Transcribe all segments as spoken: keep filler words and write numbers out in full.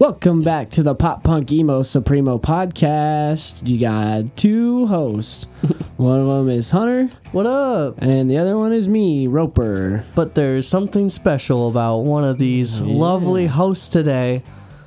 Welcome back to the Pop Punk Emo Supremo podcast. You got two hosts. One of them is Hunter. What up? And the other one is me, Roper. But there's something special about one of these yeah. lovely hosts today.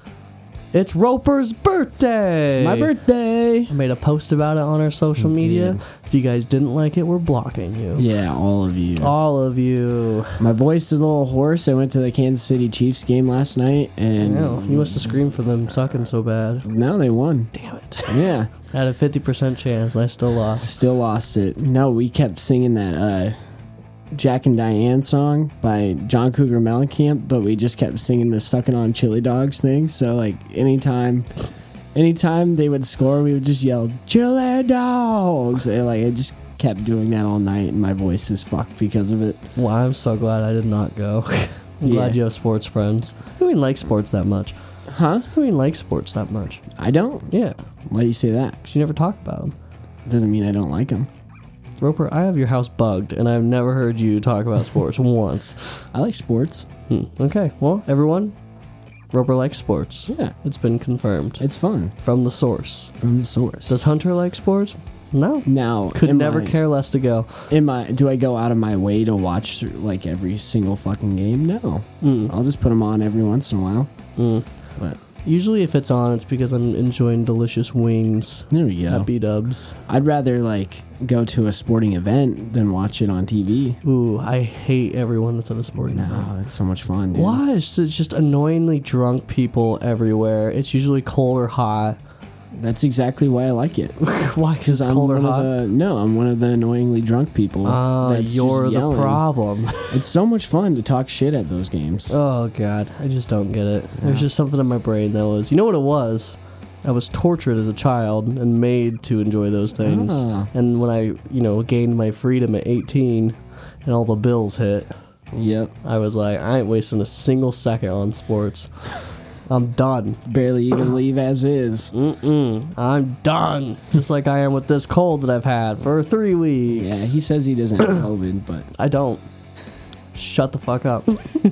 It's Roper's birthday. It's my birthday. I made a post about it on our social you media. did. If you guys didn't like it, we're blocking you. Yeah, all of you. All of you. My voice is a little hoarse. I went to the Kansas City Chiefs game last night, and Wow, you must have screamed for them sucking so bad. now they won. Damn it. Yeah. I had a fifty percent chance, and I still lost. Still lost it. No, we kept singing that uh, Jack and Diane song by John Cougar Mellencamp, but we just kept singing the Sucking on Chili Dogs thing. So, like, anytime anytime they would score, we would just yell, Chili Dogs! And, like, I just kept doing that all night, and my voice is fucked because of it. Well, I'm so glad I did not go. I'm Yeah. glad you have sports friends. Who even likes sports that much? Huh? Who even likes sports that much? I don't. Yeah. Why do you say that? Because you never talk about them. Doesn't mean I don't like them. Roper, I have your house bugged, and I've never heard you talk about sports once. I like sports. Hmm. Okay, well, everyone, Roper likes sports. Yeah. It's been confirmed. It's fun. From the source. From the source. Does Hunter like sports? No. Now, Could am never I- care less to go. Am I, do I go out of my way to watch like every single fucking game? No. Mm. I'll just put them on every once in a while. Mm. But Usually if it's on, it's because I'm enjoying delicious wings there we go. at B-dubs. I'd rather like go to a sporting event than watch it on T V. Ooh, I hate everyone that's at a sporting event. No, it's so much fun, dude. Why? It's just- it's just annoyingly drunk people everywhere. It's usually cold or hot. That's exactly why I like it. Why? Because it's I'm cold or one hot? of the no, I'm one of the annoyingly drunk people. Ah, that's you're just the yelling. problem. It's so much fun to talk shit at those games. Oh, God. I just don't get it. There's Yeah. just something in my brain that was... You know what it was? I was tortured as a child and made to enjoy those things. Ah. And when I, you know, gained my freedom at eighteen and all the bills hit, Yep. I was like, I ain't wasting a single second on sports. I'm done. Barely even leave as is. Mm-mm. I'm done. Just like I am with this cold that I've had for three weeks. Yeah, he says he doesn't have COVID, but I don't. Shut the fuck up.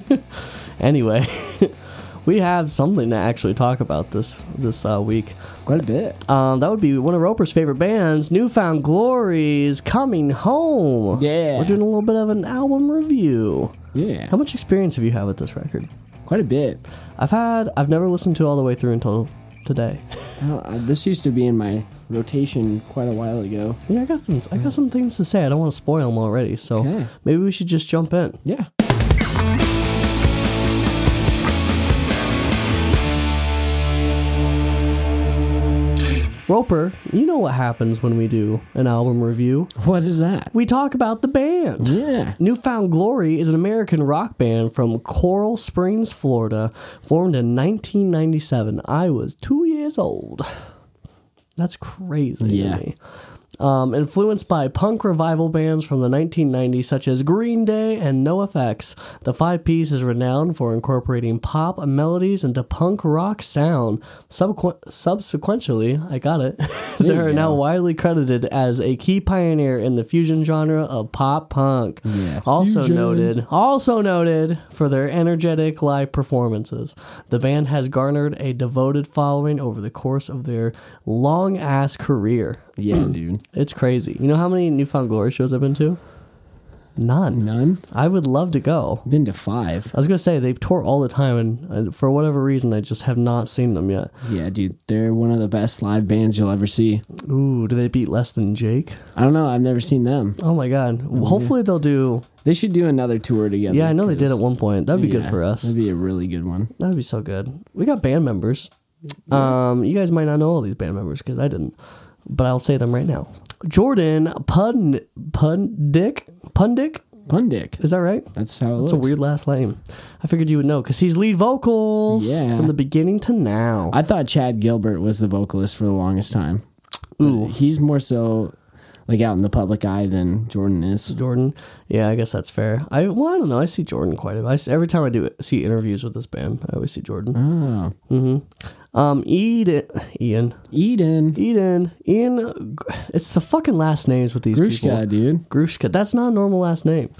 Anyway, we have something to actually talk about this this uh, week. quite a bit. Um, that would be one of Roper's favorite bands, Newfound Glory's Coming Home. Yeah. We're doing a little bit of an album review. Yeah. How much experience have you had with this record? Quite a bit. I've had, I've never listened to it all the way through until today. Well, uh, this used to be in my rotation quite a while ago. Yeah, I got some, I got some things to say. I don't want to spoil them already, so Okay. maybe we should just jump in. Yeah. Roper, you know what happens when we do an album review? What is that? We talk about the band. Yeah. Newfound Glory is an American rock band from Coral Springs, Florida, formed in nineteen ninety-seven. I was two years old. That's crazy Yeah. to me. Um, influenced by punk revival bands from the nineteen nineties such as Green Day and NoFX, the five-piece is renowned for incorporating pop melodies into punk rock sound. Subsequ- subsequently, I got it, they you are now go. widely credited as a key pioneer in the fusion genre of pop punk. Yeah, Also fusion. noted, also noted for their energetic live performances. The band has garnered a devoted following over the course of their long-ass career. Yeah, dude. It's crazy. You know how many Newfound Glory shows I've been to? None. None? I would love to go. Been to five. I was going to say, they tour all the time, and uh, for whatever reason, I just have not seen them yet. Yeah, dude. They're one of the best live bands you'll ever see. Ooh, do they beat Less Than Jake? I don't know. I've never seen them. Oh my god. Well, hopefully they'll do... They should do another tour together. Yeah, I know they did at 'cause- one point. That'd be good yeah, for us. That'd be a really good one. That'd be so good. We got band members. Um, you guys might not know all these band members, because I didn't. But I'll say them right now. Jordan Pund Pundick Pundick Pundick. is that right? That's how it That's looks. a weird last name. I figured you would know because he's lead vocals Yeah. from the beginning to now. I thought Chad Gilbert was the vocalist for the longest time. But Ooh. he's more so like out in the public eye than Jordan is. Jordan, yeah, I guess that's fair. I well, I don't know. I see Jordan quite a bit. I see, every time I do see interviews with this band, I always see Jordan. Oh, Mm-hmm. Um, Eden, Ian, Eden. Eden, Ian. It's the fucking last names with these Grushka, people. dude. Grushka. That's not a normal last name.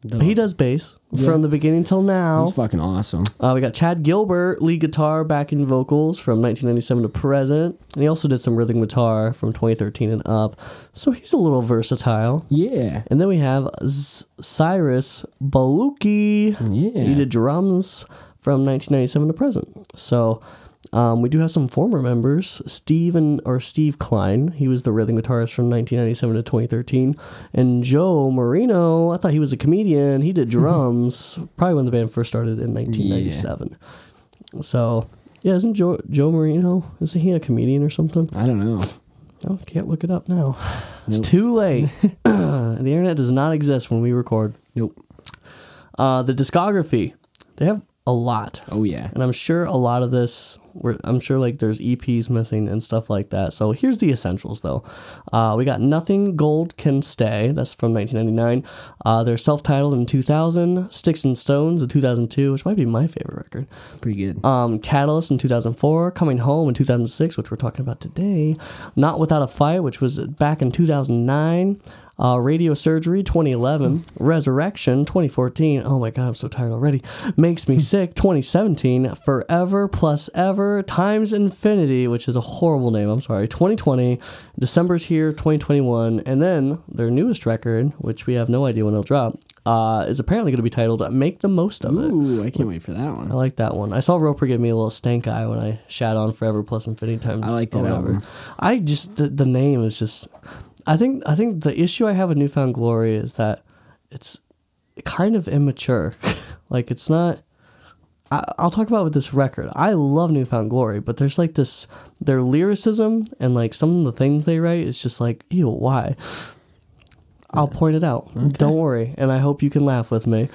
The- He does bass Yeah. from the beginning till now. He's fucking awesome. Uh, we got Chad Gilbert, lead guitar, backing vocals from nineteen ninety-seven to present. And he also did some rhythm guitar from twenty thirteen and up. So he's a little versatile. Yeah. And then we have Z- Cyrus Baluki. Yeah. He did drums from nineteen ninety-seven to present. So um, we do have some former members. Steve and, or Steve Klein. He was the rhythm guitarist from nineteen ninety-seven to twenty thirteen. And Joe Marino. I thought he was a comedian. He did drums probably when the band first started in nineteen ninety-seven. Yeah. So yeah, isn't Joe, Joe Marino, isn't he a comedian or something? I don't know. Oh, can't look it up now. It's Nope. too late. The internet does not exist when we record. Nope. Uh, the discography, they have a lot. Oh, yeah. And I'm sure a lot of this, we're, I'm sure like there's E Ps missing and stuff like that. So here's the essentials though. Uh, we got Nothing Gold Can Stay. That's from nineteen ninety-nine. Uh, they're self-titled in two thousand. Sticks and Stones in two thousand two, which might be my favorite record. Pretty good. Um, Catalyst in two thousand four, Coming Home in two thousand six, which we're talking about today. Not Without a Fight, which was back in two thousand nine. Uh, Radio Surgery twenty eleven, Resurrection twenty fourteen. Oh my god, I'm so tired already. Makes Me Sick twenty seventeen, Forever Plus Ever times Infinity, which is a horrible name. I'm sorry. twenty twenty, December's Here twenty twenty-one, and then their newest record, which we have no idea when it'll drop, uh, is apparently going to be titled Make the Most of It. Ooh, I can't wait for that one. I like that one. I saw Roper give me a little stank eye when I shat on Forever Plus Infinity times. I like that whatever. album. I just the, the name is just. I think I think the issue I have with Newfound Glory is that it's kind of immature. Like it's not. I, I'll talk about with this record. I love Newfound Glory, but there's like this their lyricism and like some of the things they write is just like, ew, why? I'll point it out. Okay. Don't worry, and I hope you can laugh with me.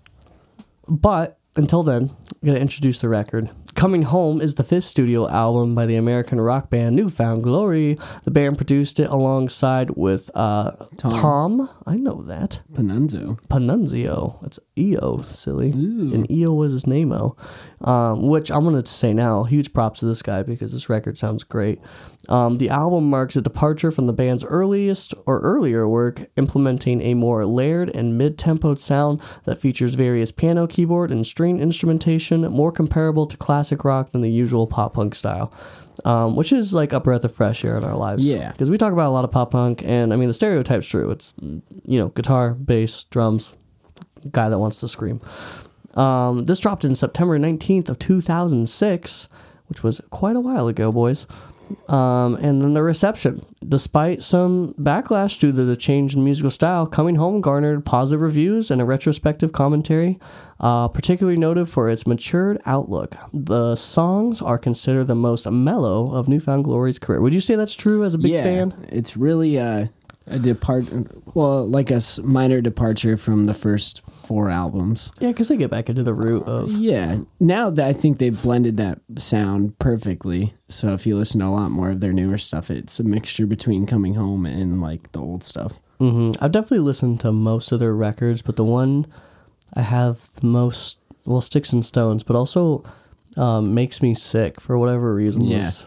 But until then, I'm going to introduce the record. Coming Home is the fifth studio album by the American rock band Newfound Glory. The band produced it alongside with uh, Tom. Tom. I know that. Panunzo. Panunzio. That's E O, silly. Ooh. And E O was his name-o. Um, which I'm going to say now, huge props to this guy because this record sounds great. Um, the album marks a departure from the band's earliest or earlier work, implementing a more layered and mid-tempoed sound that features various piano, keyboard, and string instrumentation, more comparable to classic rock than the usual pop-punk style. Um, which is like a breath of fresh air in our lives. Yeah. Because we talk about a lot of pop-punk, and I mean, the stereotype's true. It's, you know, guitar, bass, drums, guy that wants to scream. Um, this dropped in September nineteenth of two thousand six, which was quite a while ago, boys. Um, and then the reception. Despite some backlash due to the change in musical style, Coming Home garnered positive reviews and a retrospective commentary, uh, particularly noted for its matured outlook. The songs are considered the most mellow of Newfound Glory's career. Would you say that's true as a big yeah, fan? It's really uh, a depart. Well, like a s- minor departure from the first four albums. Yeah, because they get back into the root of... Yeah. Now that I think they've blended that sound perfectly. So if you listen to a lot more of their newer stuff, it's a mixture between Coming Home and like the old stuff. Mm-hmm. I've definitely listened to most of their records, but the one I have the most, well, Sticks and Stones, but also um, Makes Me Sick for whatever reason. Yeah. Was,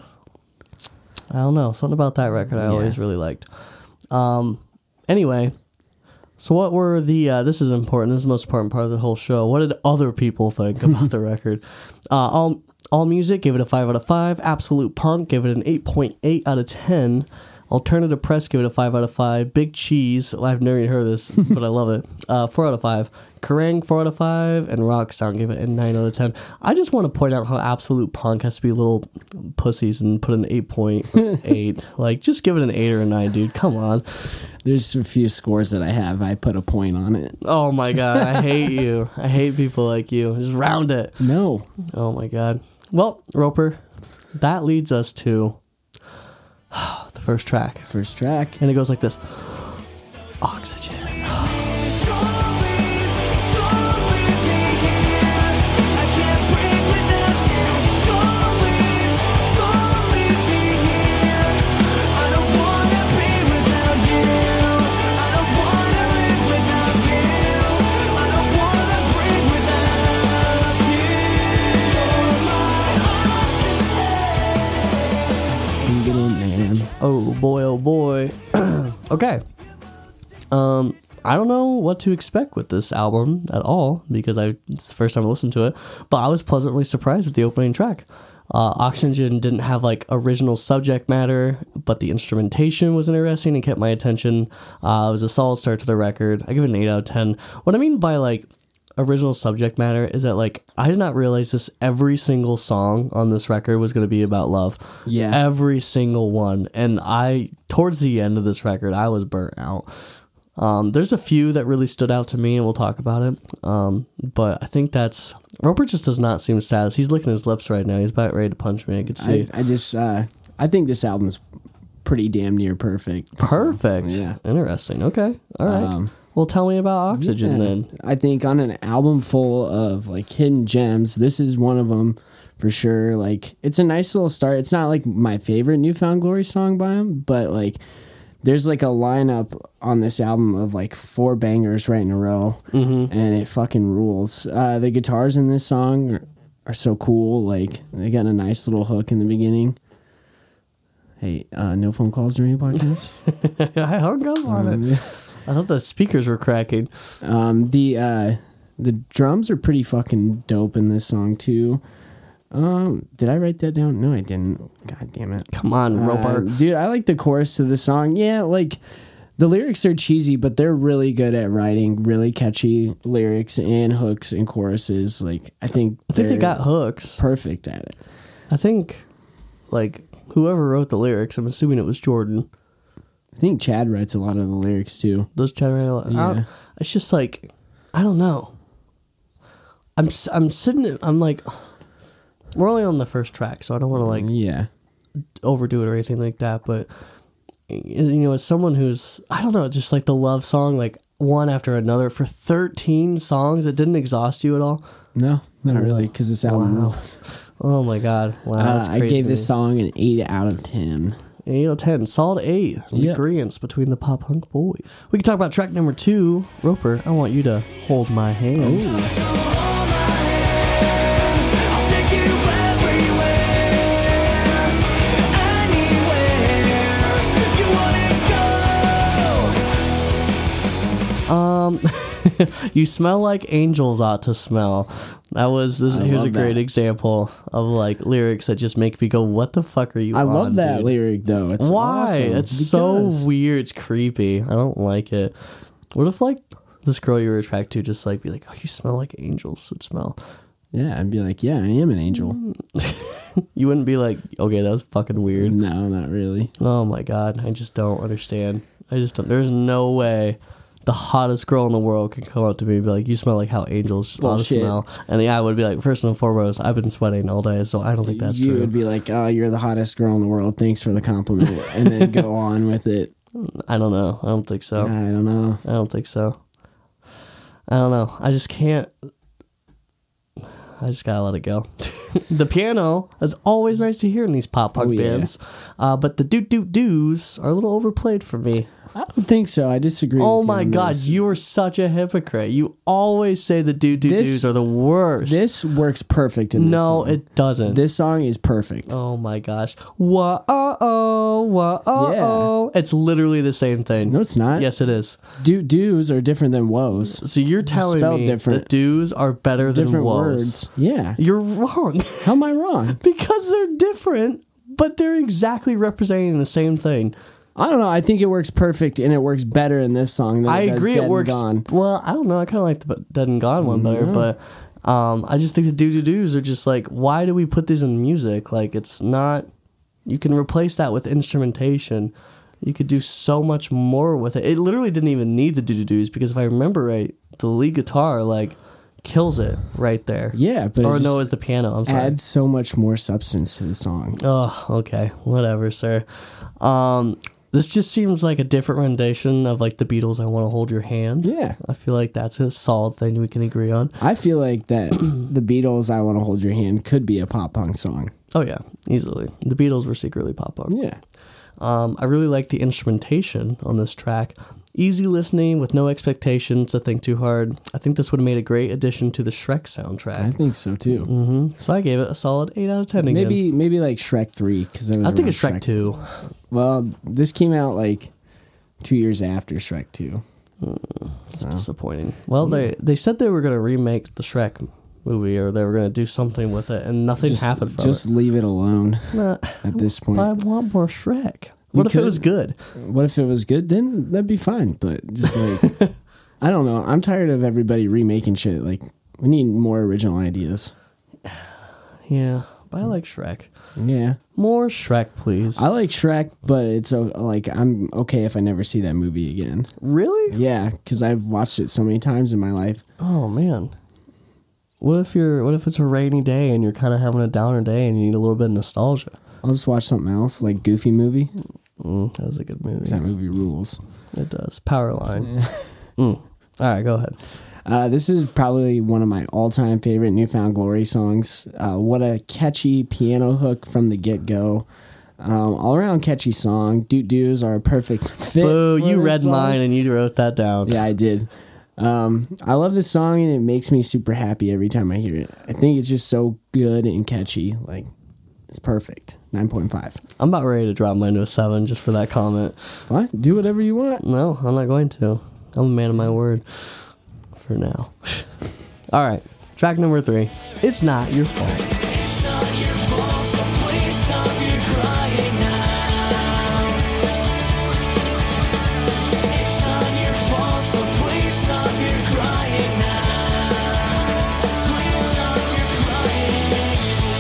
I don't know. Something about that record I Yeah. always really liked. Um, anyway, so what were the, uh, this is important, this is the most important part of the whole show. What did other people think about the record? Uh, all, all Music gave it a five out of five. Absolute Punk gave it an eight point eight out of ten. Alternative Press gave it a five out of five. Big Cheese, well, I've never even heard of this, but I love it. Uh, four out of five. Kerrang, four out of five. And Rocksound gave it a nine out of ten. I just want to point out how Absolute Punk has to be little pussies and put an eight point eight. Like, just give it an eight or a nine, dude. Come on. There's a few scores that I have. I put a point on it. Oh, my God. I hate you. I hate people like you. Just round it. No. Oh, my God. Well, Roper, that leads us to the first track. First track. And it goes like this. Oxygen. Oh boy, oh boy. Okay. Um, I don't know what to expect with this album at all because I it's the first time I listened to it, but I was pleasantly surprised with the opening track. Uh, Oxygen didn't have like original subject matter, but the instrumentation was interesting and kept my attention. Uh, it was a solid start to the record. I give it an eight out of ten. What I mean by like original subject matter is that like I did not realize this every single song on this record was going to be about love. Yeah. Every single one. And I, towards the end of this record, I was burnt out. Um, there's a few that really stood out to me, and we'll talk about it. Um, but I think that's Roper just does not seem sad. He's licking his lips right now. He's about ready to punch me. I could see. I, I just, uh, I think this album's pretty damn near perfect. Perfect. So, yeah. Interesting. Okay. All right. Um, well, tell me about Oxygen yeah. then. I think on an album full of like hidden gems, this is one of them for sure. Like, it's a nice little start. It's not like my favorite Newfound Glory song by him, but like, there's like a lineup on this album of like four bangers right in a row, Mm-hmm. and it fucking rules. Uh, the guitars in this song are, are so cool. Like, they got a nice little hook in the beginning. Hey, uh, no phone calls during your podcast? I hung up on Um, it. I thought the speakers were cracking. Um, the uh, the drums are pretty fucking dope in this song too. Um, did I write that down? No, I didn't. God damn it! Come on, Roper. Uh, dude, I like the chorus to the song. Yeah, like the lyrics are cheesy, but they're really good at writing really catchy lyrics and hooks and choruses. Like I think I think they they're got hooks. perfect at it. I think, like, whoever wrote the lyrics, I'm assuming it was Jordan. I think Chad writes a lot of the lyrics too. Those Chad write a lot. I don't- Yeah. It's just like, I don't know. I'm s- I'm sitting. I'm like, we're only on the first track, so I don't want to like Yeah. overdo it or anything like that. But you know, as someone who's, I don't know, just like the love song, like one after another for thirteen songs, it didn't exhaust you at all. No, not really, because this album Wow. rules. Oh my god! Wow, Uh, that's I crazy gave to this me. song an eight out of ten. eight out of ten, solid eight. Yep. Agreeance between the pop punk boys. We can talk about track number two. Roper, I want you to hold my hand. I'll take you everywhere, anywhere you wanna go. Um, you smell like angels ought to smell. That was this. I Here's a love great that. example of like lyrics that just make me go, "What the fuck are you?" I on, love that dude? lyric though. It's Why? awesome It's so because- weird. It's creepy. I don't like it. What if like this girl you were attracted to just like be like, "Oh, you smell like angels would smell." Yeah, I'd be like, yeah, I am an angel. You wouldn't be like, "Okay, that was fucking weird." No, not really. Oh my god, I just don't understand. I just don't. There's no way the hottest girl in the world can come up to me and be like, "You smell like how angels ought to Bullshit. smell." And the I would be like, first and foremost, I've been sweating all day, so I don't think that's you true. would be like, oh, you're the hottest girl in the world. Thanks for the compliment, and then go on with it. I don't know. I don't think so. I don't know. I don't think so. I don't know. I just can't. I just gotta let it go. The piano is always nice to hear in these pop punk Oh, yeah. bands, uh, but the doot doot doos are a little overplayed for me. I don't think so. I disagree. Oh with you my on god, this. you are such a hypocrite. You always say the doot doot This- doos are the worst. This works perfect in this no, song. it doesn't. This song is perfect. oh my gosh. Whoa oh whoa oh. It's literally the same thing. No, it's not. Yes, it is. Do do's are different than woes. So you're telling spelled me different. that doos are better than Different woes. words. Yeah. You're wrong. How am I wrong? Because they're different, but they're exactly representing the same thing. I don't know. I think it works perfect, and it works better in this song than I it does agree Dead it and works. Gone. Well, I don't know. I kind of like the Dead and Gone one better, No. but um, I just think the doo-doo-doos are just like, why do we put these in music? Like, it's not... You can replace that with instrumentation. You could do so much more with it. It literally didn't even need the doo-doo-doos, because if I remember right, the lead guitar, like, kills it right there. Yeah, but Or it no, just it's the piano. I'm sorry. adds so much more substance to the song. Oh, okay. Whatever, sir. Um, this just seems like a different rendition of like the Beatles' I Want to Hold Your Hand. Yeah. I feel like that's a solid thing we can agree on. I feel like that the Beatles' I Want to Hold Your Hand could be a pop punk song. Oh, yeah. Easily. The Beatles were secretly pop punk. Yeah. Um, I really like the instrumentation on this track. Easy listening with no expectations to think too hard. I think this would have made a great addition to the Shrek soundtrack. I think so too. hmm So I gave it a solid eight out of ten again. Maybe maybe like Shrek three because I think it's Shrek two. Well, this came out like two years after Shrek two. It's disappointing. Well, they they said they were going to remake the Shrek movie, or they were going to do something with it, and nothing just, happened from just it. leave it alone Nah, at this point. But I want more Shrek. What if it could. was good? What if it was good? Then that'd be fine. But just like, I don't know. I'm tired of everybody remaking shit. Like, we need more original ideas. Yeah, but I like Shrek. Yeah. More Shrek, please. I like Shrek, but it's uh, like, I'm okay if I never see that movie again. Really? Yeah, because I've watched it so many times in my life. Oh man. What if you're? What if it's a rainy day and you're kind of having a downer day and you need a little bit of nostalgia? I'll just watch something else, like Goofy movie. Mm, that was a good movie. That movie rules. It does. Powerline. mm. All right, go ahead. Uh, this is probably one of my all-time favorite Newfound Glory songs. Uh, what a catchy piano hook from the get-go. Um, all-around catchy song. Doot doos are a perfect fit. Boo, for you this read song. mine and you wrote that down. Yeah, I did. Um, I love this song, and it makes me super happy every time I hear it. I think it's just so good and catchy. Like, it's perfect. nine point five. I'm about ready to drop mine to a seven just for that comment. Fine. Do whatever you want. No, I'm not going to. I'm a man of my word for now. All right, track number three. It's Not Your Fault. It's not your fault, so please stop your crying now. It's not your fault, so please stop your crying now. Please stop your crying.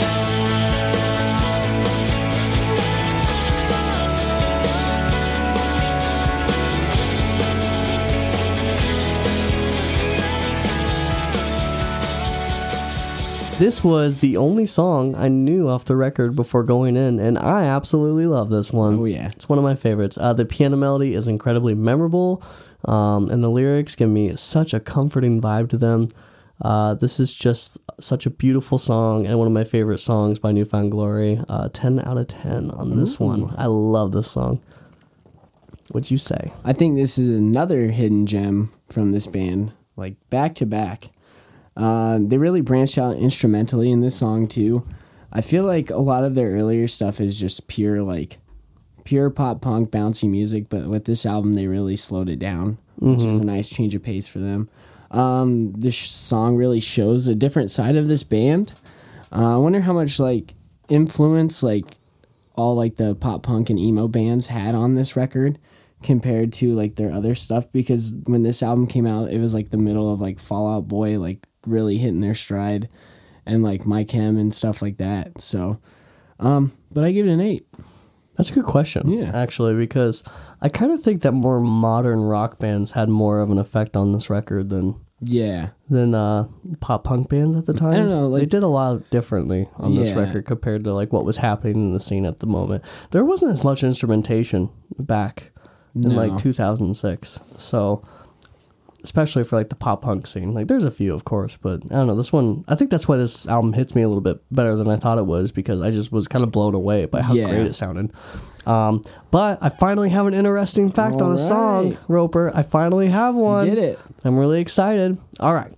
This was the only song I knew off the record before going in, and I absolutely love this one. Oh, yeah. It's one of my favorites. Uh, the piano melody is incredibly memorable, um, and the lyrics give me such a comforting vibe to them. Uh, this is just such a beautiful song and one of my favorite songs by Newfound Glory. Uh, ten out of ten on this Ooh. one. I love this song. What'd you say? I think this is another hidden gem from this band, like back to back. Uh, they really branched out instrumentally in this song too. I feel like a lot of their earlier stuff is just pure like pure pop punk bouncy music, but with this album they really slowed it down, which Mm-hmm. is a nice change of pace for them. Um, this sh- song really shows a different side of this band. Uh, I wonder how much like influence like all like the pop punk and emo bands had on this record compared to like their other stuff, because when this album came out it was like the middle of like Fall Out Boy like really hitting their stride, and like My Chem and stuff like that. So um but I give it an eight. That's a good question, Yeah. actually, because I kind of think that more modern rock bands had more of an effect on this record than Yeah, than uh, pop punk bands at the time. I don't know, like- they did a lot differently on this Yeah. record compared to like what was happening in the scene at the moment. There wasn't as much instrumentation back in No. like two thousand six, so especially for like the pop punk scene. Like there's a few, of course, but I don't know. This one, I think that's why this album hits me a little bit better than I thought it was, because I just was kind of blown away by how Yeah. great it sounded. Um, but I finally have an interesting fact on a All song, right. Roper. I finally have one. did it. I'm really excited. All right.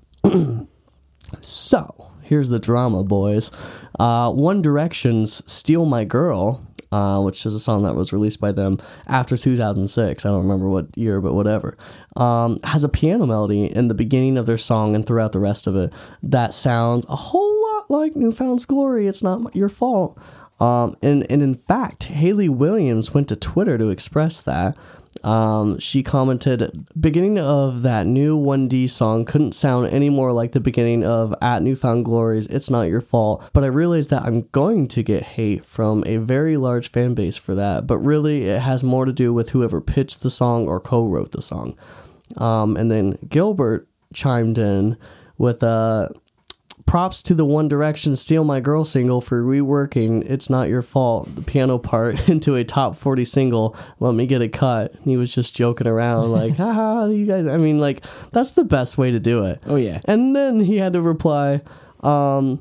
So, here's the drama, boys. Uh, One Direction's Steal My Girl, uh, which is a song that was released by them after two thousand six. I don't remember what year, but whatever. Um, has a piano melody in the beginning of their song and throughout the rest of it that sounds a whole lot like Newfound's Glory. It's Not Your Fault. Um, and, and in fact, Hayley Williams went to Twitter to express that. Um, she commented, beginning of that new one D song couldn't sound any more like the beginning of At Newfound Glory's It's Not Your Fault, but I realized that I'm going to get hate from a very large fan base for that, but really it has more to do with whoever pitched the song or co-wrote the song. Um, and then Gilbert chimed in with a... props to the One Direction Steal My Girl single for reworking It's Not Your Fault, the piano part, into a top forty single. Let me get it cut. And he was just joking around like, haha, you guys. I mean, like, that's the best way to do it. Oh yeah. And then he had to reply, um,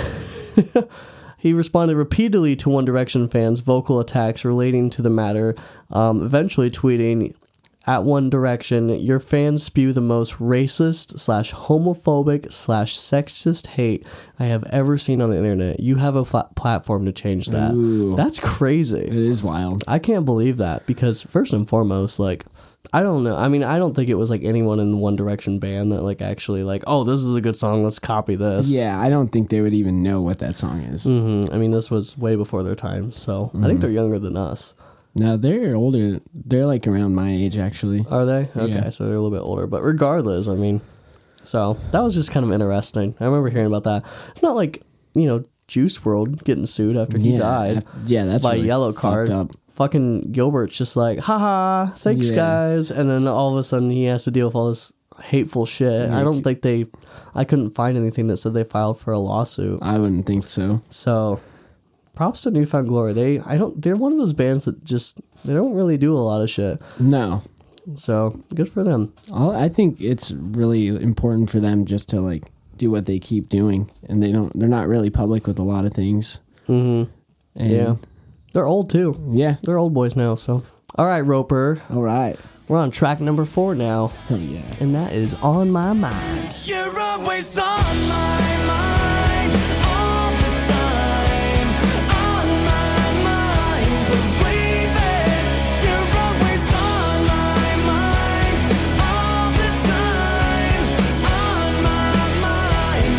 he responded repeatedly to One Direction fans' vocal attacks relating to the matter, um, eventually tweeting, At One Direction, your fans spew the most racist slash homophobic slash sexist hate I have ever seen on the internet. You have a flat platform to change that. Ooh. That's crazy. It is wild. I can't believe that because first and foremost, like, I don't know. I mean, I don't think it was like anyone in the One Direction band that like actually like, oh, this is a good song. Let's copy this. Yeah, I don't think they would even know what that song is. hmm I mean, this was way before their time. So Mm-hmm. I think they're younger than us. No, they're older. They're like around my age, actually. Are they? Okay, Yeah. so they're a little bit older. But regardless, I mean, so that was just kind of interesting. I remember hearing about that. It's not like, you know, Juice world getting sued after he yeah, died Yeah, that's by really yellow fucked card. Up. Fucking Gilbert's just like, haha, thanks Yeah. guys. And then all of a sudden he has to deal with all this hateful shit. I don't think they, I couldn't find anything that said they filed for a lawsuit. I wouldn't think so. So props to Newfound Glory. They, I don't, they're one of those bands that just, they don't really do a lot of shit. No, So good for them. All, I think it's really important for them just to like do what they keep doing, and they don't. They're not really public with a lot of things. Mm-hmm. And Yeah. They're old too. yeah. They're old boys now, so. All right, Roper. All right. We're on track number four now, Oh yeah. and that is On My Mind. You're always on my mind, all the time, on my mind. Believe it, you're always on my mind, all the time, on my mind.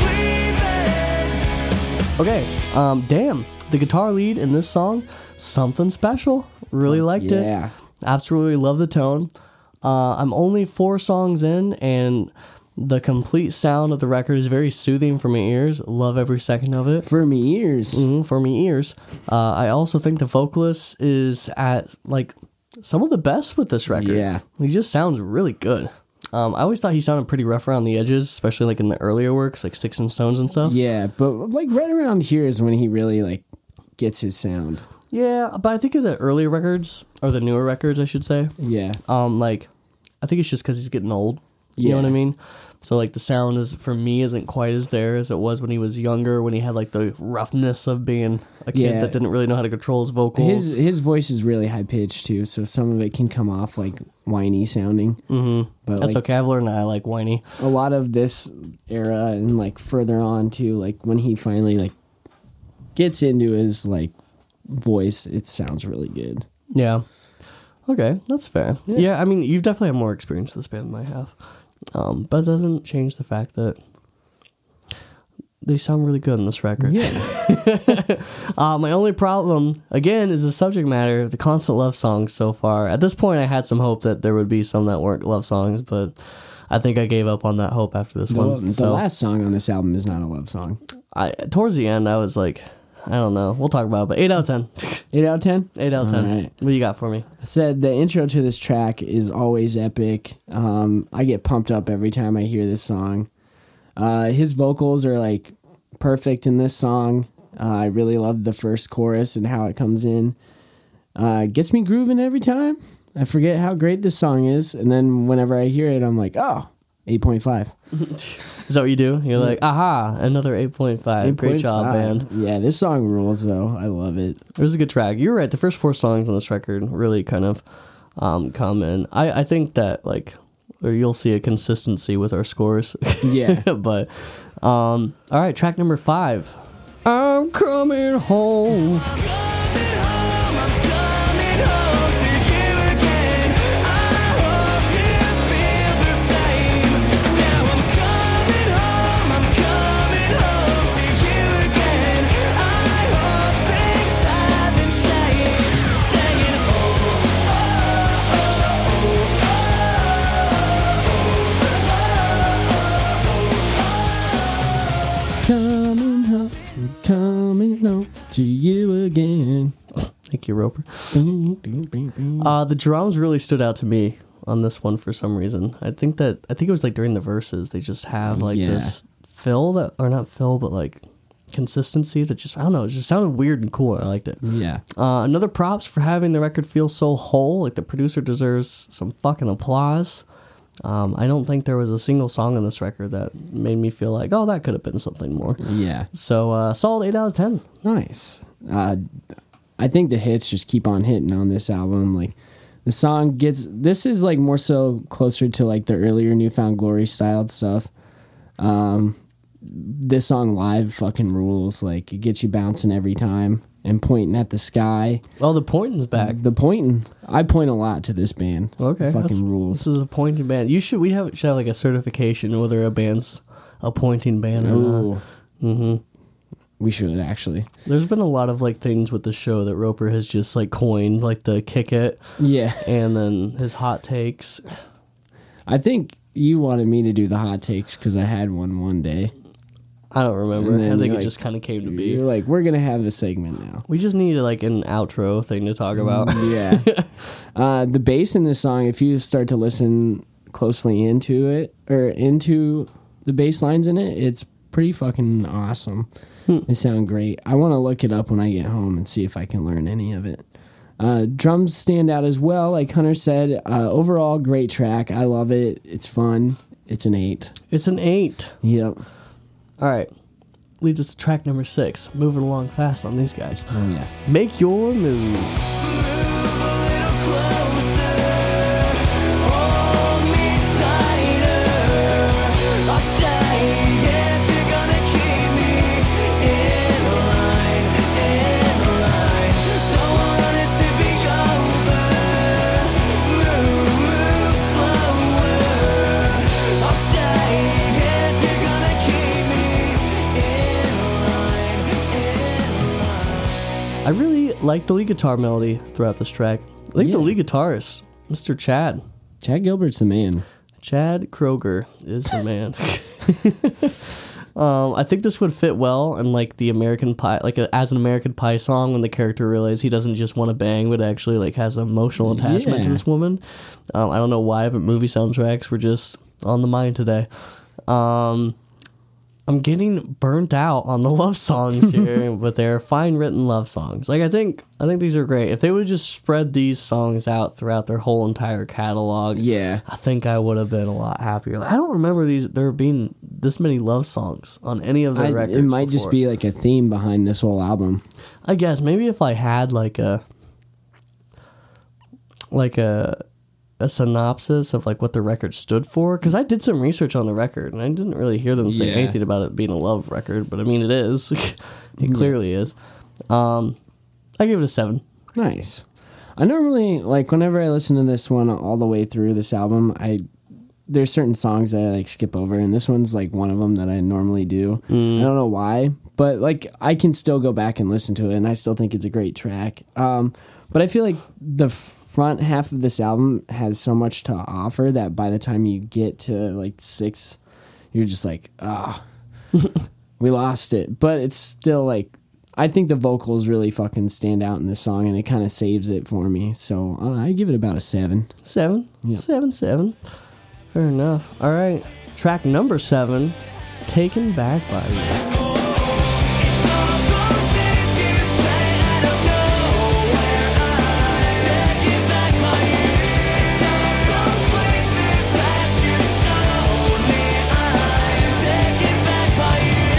Believe it. Okay, um, damn. The guitar lead in this song, something special. Really liked yeah. it. Absolutely love the tone. Uh, I'm only four songs in, and the complete sound of the record is very soothing for my ears. Love every second of it. For me ears. Mhm, for me ears. Uh, I also think the vocalist is at like some of the best with this record. Yeah. He just sounds really good. Um, I always thought he sounded pretty rough around the edges, especially like in the earlier works, like Sticks and Stones and stuff. Yeah, but like right around here is when he really like gets his sound. Yeah, but I think of the earlier records, or the newer records, I should say. Yeah. Um, like, I think it's just because he's getting old. You know Yeah. what I mean? So like the sound is for me isn't quite as there as it was when he was younger, when he had like the roughness of being a kid Yeah. that didn't really know how to control his vocals. His his voice is really high pitched too, so some of it can come off like whiny sounding. mm-hmm. But That's like okay. I've learned that I like whiny. a lot of this era and like further on too, like when he finally like gets into his like voice, it sounds really good. Yeah. Okay, that's fair. Yeah. Yeah. I mean, you've definitely had more experience with this band than I have. Um, but it doesn't change the fact that they sound really good on this record. Yeah. Uh, my only problem, again, is the subject matter, the constant love songs so far. At this point, I had some hope that there would be some that weren't love songs, but I think I gave up on that hope after this The, one. the So last song on this album is not a love song. I, towards the end, I was like, I don't know. We'll talk about it, but eight out of ten. eight out of ten? eight out of ten. All right. What you got for me? I said the intro to this track is always epic. Um, I get pumped up every time I hear this song. Uh, his vocals are like perfect in this song. Uh, I really love the first chorus and how it comes in. Uh, gets me grooving every time. I forget how great this song is, and then whenever I hear it, I'm like, oh, eight point five. Is that what you do? You're like, aha, another eight point five. Great job, band. Yeah, this song rules, though. I love it. It was a good track. You're right. The first four songs on this record really kind of um, come in. I, I think that, like, or you'll see a consistency with our scores. Yeah. But, um, all right, track number five. I'm coming home. Coming home, I'm coming home to you again. I hope you feel the same. Now I'm coming home, I'm coming home to you again. I hope things haven't changed. Singing, oh, Coming home, coming home to you again. Thank you, Roper. Uh, the drums really stood out to me on this one for some reason. I think that I think it was like during the verses they just have like Yeah. this fill that, or not fill, but like consistency that just I don't know. It just sounded weird and cool. I liked it. Yeah. Uh, another props for having the record feel so whole. Like the producer deserves some fucking applause. Um, I don't think there was a single song on this record that made me feel like, oh, that could have been something more. Yeah. So uh, solid eight out of ten. Nice. Uh, I think the hits just keep on hitting on this album. Like The song gets this is like more so closer to like the earlier Newfound Glory styled stuff. Um, this song live fucking rules. Like it gets you bouncing every time and pointing at the sky. Oh, the pointing's back. The pointing, I point a lot to this band. Okay, fucking that's- rules. This is a pointing band. You should we have should have like a certification whether a band's a pointing band or not. Ooh. Mm-hmm. We should actually. There's been a lot of like things with the show that Roper has just like coined, like the kick it, Yeah, and then his hot takes. I think you wanted me to do the hot takes because I had one one day. I don't remember. And then I think you're it like- just kind of came to be. You're like, we're gonna have a segment now. We just need like an outro thing to talk about. Yeah. uh, the bass in this song, if you start to listen closely into it or into the bass lines in it, it's pretty fucking awesome. Hmm. They sound great. I want to look it up when I get home and see if I can learn any of it. Uh, drums stand out as well. Like Hunter said, uh, overall, great track. I love it. It's fun. It's an eight. It's an eight. Yep. All right. Leads us to track number six. Moving along fast on these guys. Oh, yeah. Make your move. Move a little closer, hold me tighter. I'll stay if you're gonna keep me in line, in line. Don't want it to be over. Move, move slower. I'll stay if you're gonna keep me in line, in line. I really like the lead guitar melody throughout this track. I think the Yeah. lead guitarist, Mister Chad. Chad Gilbert's the man. Chad Kroger is the man. um, I think this would fit well in like the American Pie, like a, as an American Pie song when the character realizes he doesn't just want to bang, but actually like has an emotional attachment to Yeah. this woman. Um, I don't know why, but movie soundtracks were just on the mind today. Um, I'm getting burnt out on the love songs here, but they're fine written love songs. Like I think, I think these are great. If they would just spread these songs out throughout their whole entire catalog, Yeah. I think I would have been a lot happier. Like, I don't remember these there being this many love songs on any of their I, records. it might just before. be like a theme behind this whole album. I guess maybe if I had like a like a a synopsis of like what the record stood for, because I did some research on the record and I didn't really hear them say Yeah. anything about it being a love record, but I mean it is. It clearly is. Um, I give it a seven. Nice. I normally like whenever I listen to this one all the way through this album, I there's certain songs that I like skip over, and this one's like one of them that I normally do. I don't know why, but like I can still go back and listen to it, and I still think it's a great track. Um, but I feel like the front half of this album has so much to offer that by the time you get to like six, you're just like, ah, we lost it. But it's still like, I think the vocals really fucking stand out in this song, and it kind of saves it for me. So uh, I give it about a seven. Seven? Yeah. Seven, seven. Fair enough. All right. Track number seven, Taken Back by You. It's all those things you say, I don't know where I'm taken back by you. It's all those places that you showed me, I'm taken back by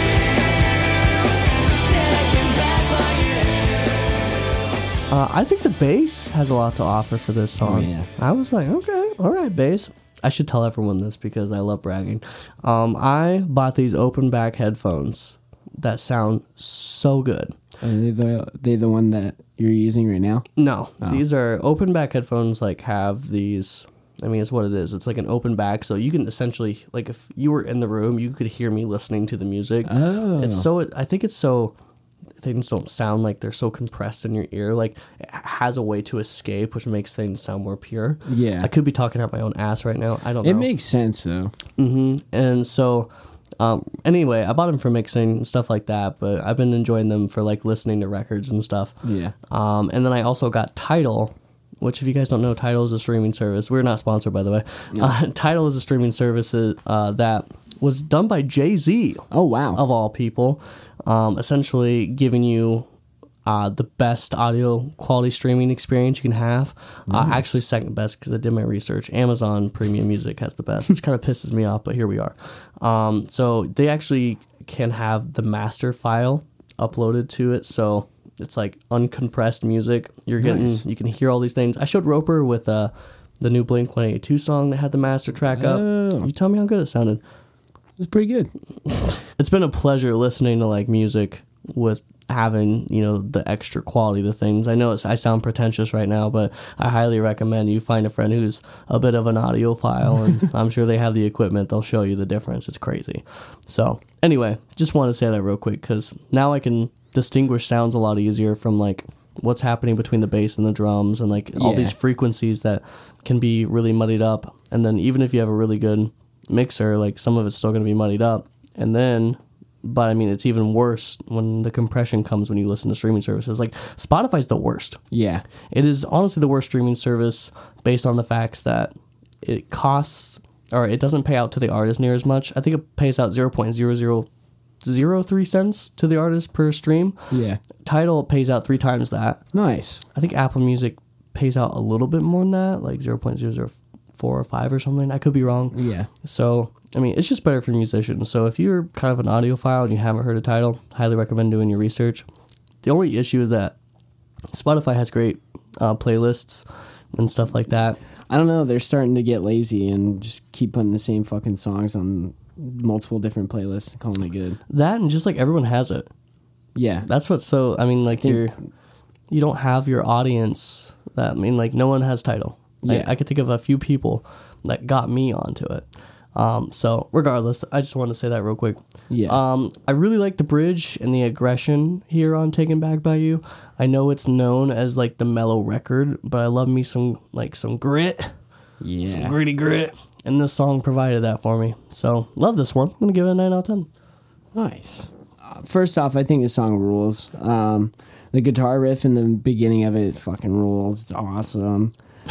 you. Taken back by you. Uh, I think the bass has a lot to offer for this song. Oh, yeah. I was like, okay, all right, bass. I should tell everyone this because I love bragging. Um, I bought these open back headphones that sound so good. Are they the, they the one that you're using right now? No, Oh. these are open back headphones. Like have these. I mean, it's what it is. It's like an open back, so you can essentially, like, if you were in the room, you could hear me listening to the music. Oh. It's so. I think it's so. Things don't sound like they're so compressed in your ear. Like it has a way to escape, which makes things sound more pure. Yeah. I could be talking out my own ass right now. I don't It know. makes sense, though. hmm And so, um, anyway, I bought them for mixing and stuff like that. But I've been enjoying them for like listening to records and stuff. Yeah. Um, and then I also got Tidal, which if you guys don't know, Tidal is a streaming service. We're not sponsored, by the way. Uh, Tidal is a streaming service uh, that was done by Jay-Z, Oh, wow. of all people, um, essentially giving you uh, the best audio quality streaming experience you can have. Uh, actually, second best because I did my research. Amazon Premium Music has the best, which kind of pisses me off, but here we are. Um, so they actually can have the master file uploaded to it. So It's like uncompressed music. You're getting, Nice. you can hear all these things. I showed Roper with uh, the new Blink one eighty-two song that had the master track up. Oh. You tell me how good it sounded. It's pretty good. It's been a pleasure listening to like music with having, you know, the extra quality of the things. I know it's, I sound pretentious right now, but I highly recommend you find a friend who's a bit of an audiophile, and I'm sure they have the equipment. They'll show you the difference. It's crazy. So anyway, just want to say that real quick because now I can distinguish sounds a lot easier from like what's happening between the bass and the drums and like all Yeah. these frequencies that can be really muddied up. And then even if you have a really good mixer, like some of it's still going to be muddied up. And then, but I mean, it's even worse when the compression comes when you listen to streaming services. Like Spotify's the worst. Yeah. It is honestly the worst streaming service based on the facts that it costs, or it doesn't pay out to the artist near as much. I think it pays out zero point zero zero zero three cents to the artist per stream. Yeah. Tidal pays out three times that. Nice. I think Apple Music pays out a little bit more than that, like zero point zero zero four or five or something. I could be wrong. Yeah. So, I mean, it's just better for musicians. So if you're kind of an audiophile and you haven't heard a Tidal, highly recommend doing your research. The only issue is that Spotify has great uh, playlists and stuff like that. I don't know. They're starting to get lazy and just keep putting the same fucking songs on multiple different playlists and calling it good. That and just like everyone has it. Yeah. That's what's so, I mean, like think- you're, you don't have your audience. That, I mean, like no one has Tidal. Yeah. I, I could think of a few people that got me onto it. Um, so regardless, I just wanted to say that real quick. Yeah. Um, I really like the bridge and the aggression here on Taken Back by You. I know it's known as like the mellow record, but I love me some like some grit, some Yeah. gritty grit, and this song provided that for me. So love this one. I'm gonna give it a nine out of ten. Nice. Uh, first off, I think the song rules. Um, the guitar riff in the beginning of it fucking rules. It's awesome.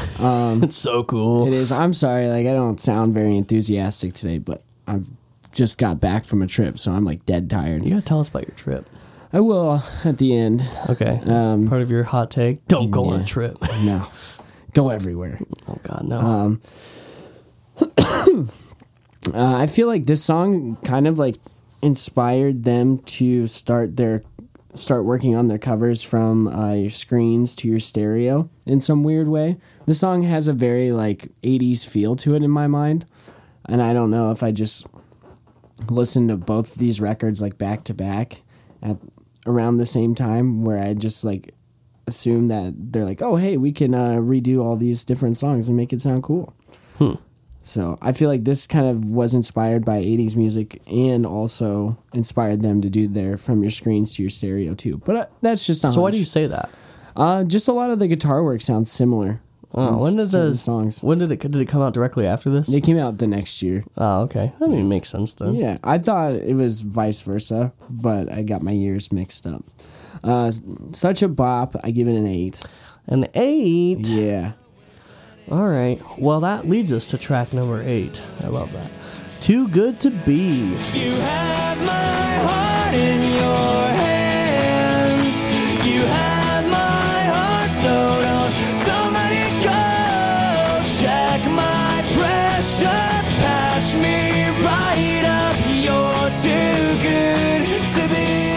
It's so cool. It is. I'm sorry, like I don't sound very enthusiastic today, but I've just got back from a trip, so I'm like dead tired. You gotta tell us about your trip. I will at the end. Okay. Um, Part of your hot take. Don't go on yeah. a trip. No, go everywhere. Oh God, no. Um, uh, I feel like this song kind of like inspired them to start their start working on their covers from uh, your screens to your stereo in some weird way. The song has a very like eighties feel to it in my mind, and I don't know if I just listened to both these records like back to back at around the same time, where I just like assume that they're like, oh hey, we can uh, redo all these different songs and make it sound cool. Hmm. So I feel like this kind of was inspired by eighties music and also inspired them to do their from your screens to your stereo too. But uh, that's just a So why hunch. do you say that? Uh, just a lot of the guitar work sounds similar. Oh, on when did certain the songs? When did it did it come out directly after this? They came out the next year. Oh, okay. I mean, it makes sense then. Yeah, I thought it was vice versa, but I got my years mixed up. Uh, such a bop. I give it an eight. An eight. Yeah. All right. Well, that leads us to track number eight. I love that. Too Good to Be. You have my heart in your hands. You have my heart, so don't, don't let it go. Check my pressure, patch me right up. You're too good to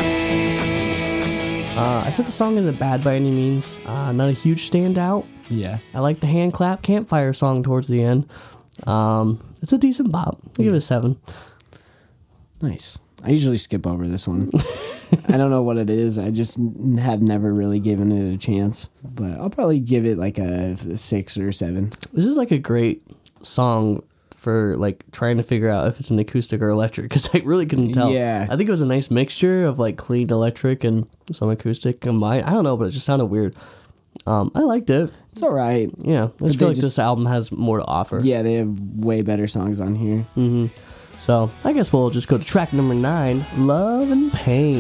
be. Uh, I said the song isn't bad by any means. Uh, not a huge standout. Yeah. I like the hand clap campfire song towards the end. Um, it's a decent bop. I give it a seven. Nice. I usually skip over this one. I don't know what it is. I just n- have never really given it a chance. But I'll probably give it like a, a six or seven. This is like a great song for like trying to figure out if it's an acoustic or electric because I really couldn't tell. Yeah. I think it was a nice mixture of like clean electric and some acoustic combined. I don't know, but it just sounded weird. Um, I liked it. It's all right. Yeah, I But just they feel like just- this album has more to offer. Yeah, they have way better songs on here. So I guess we'll just go to track number nine, Love and Pain.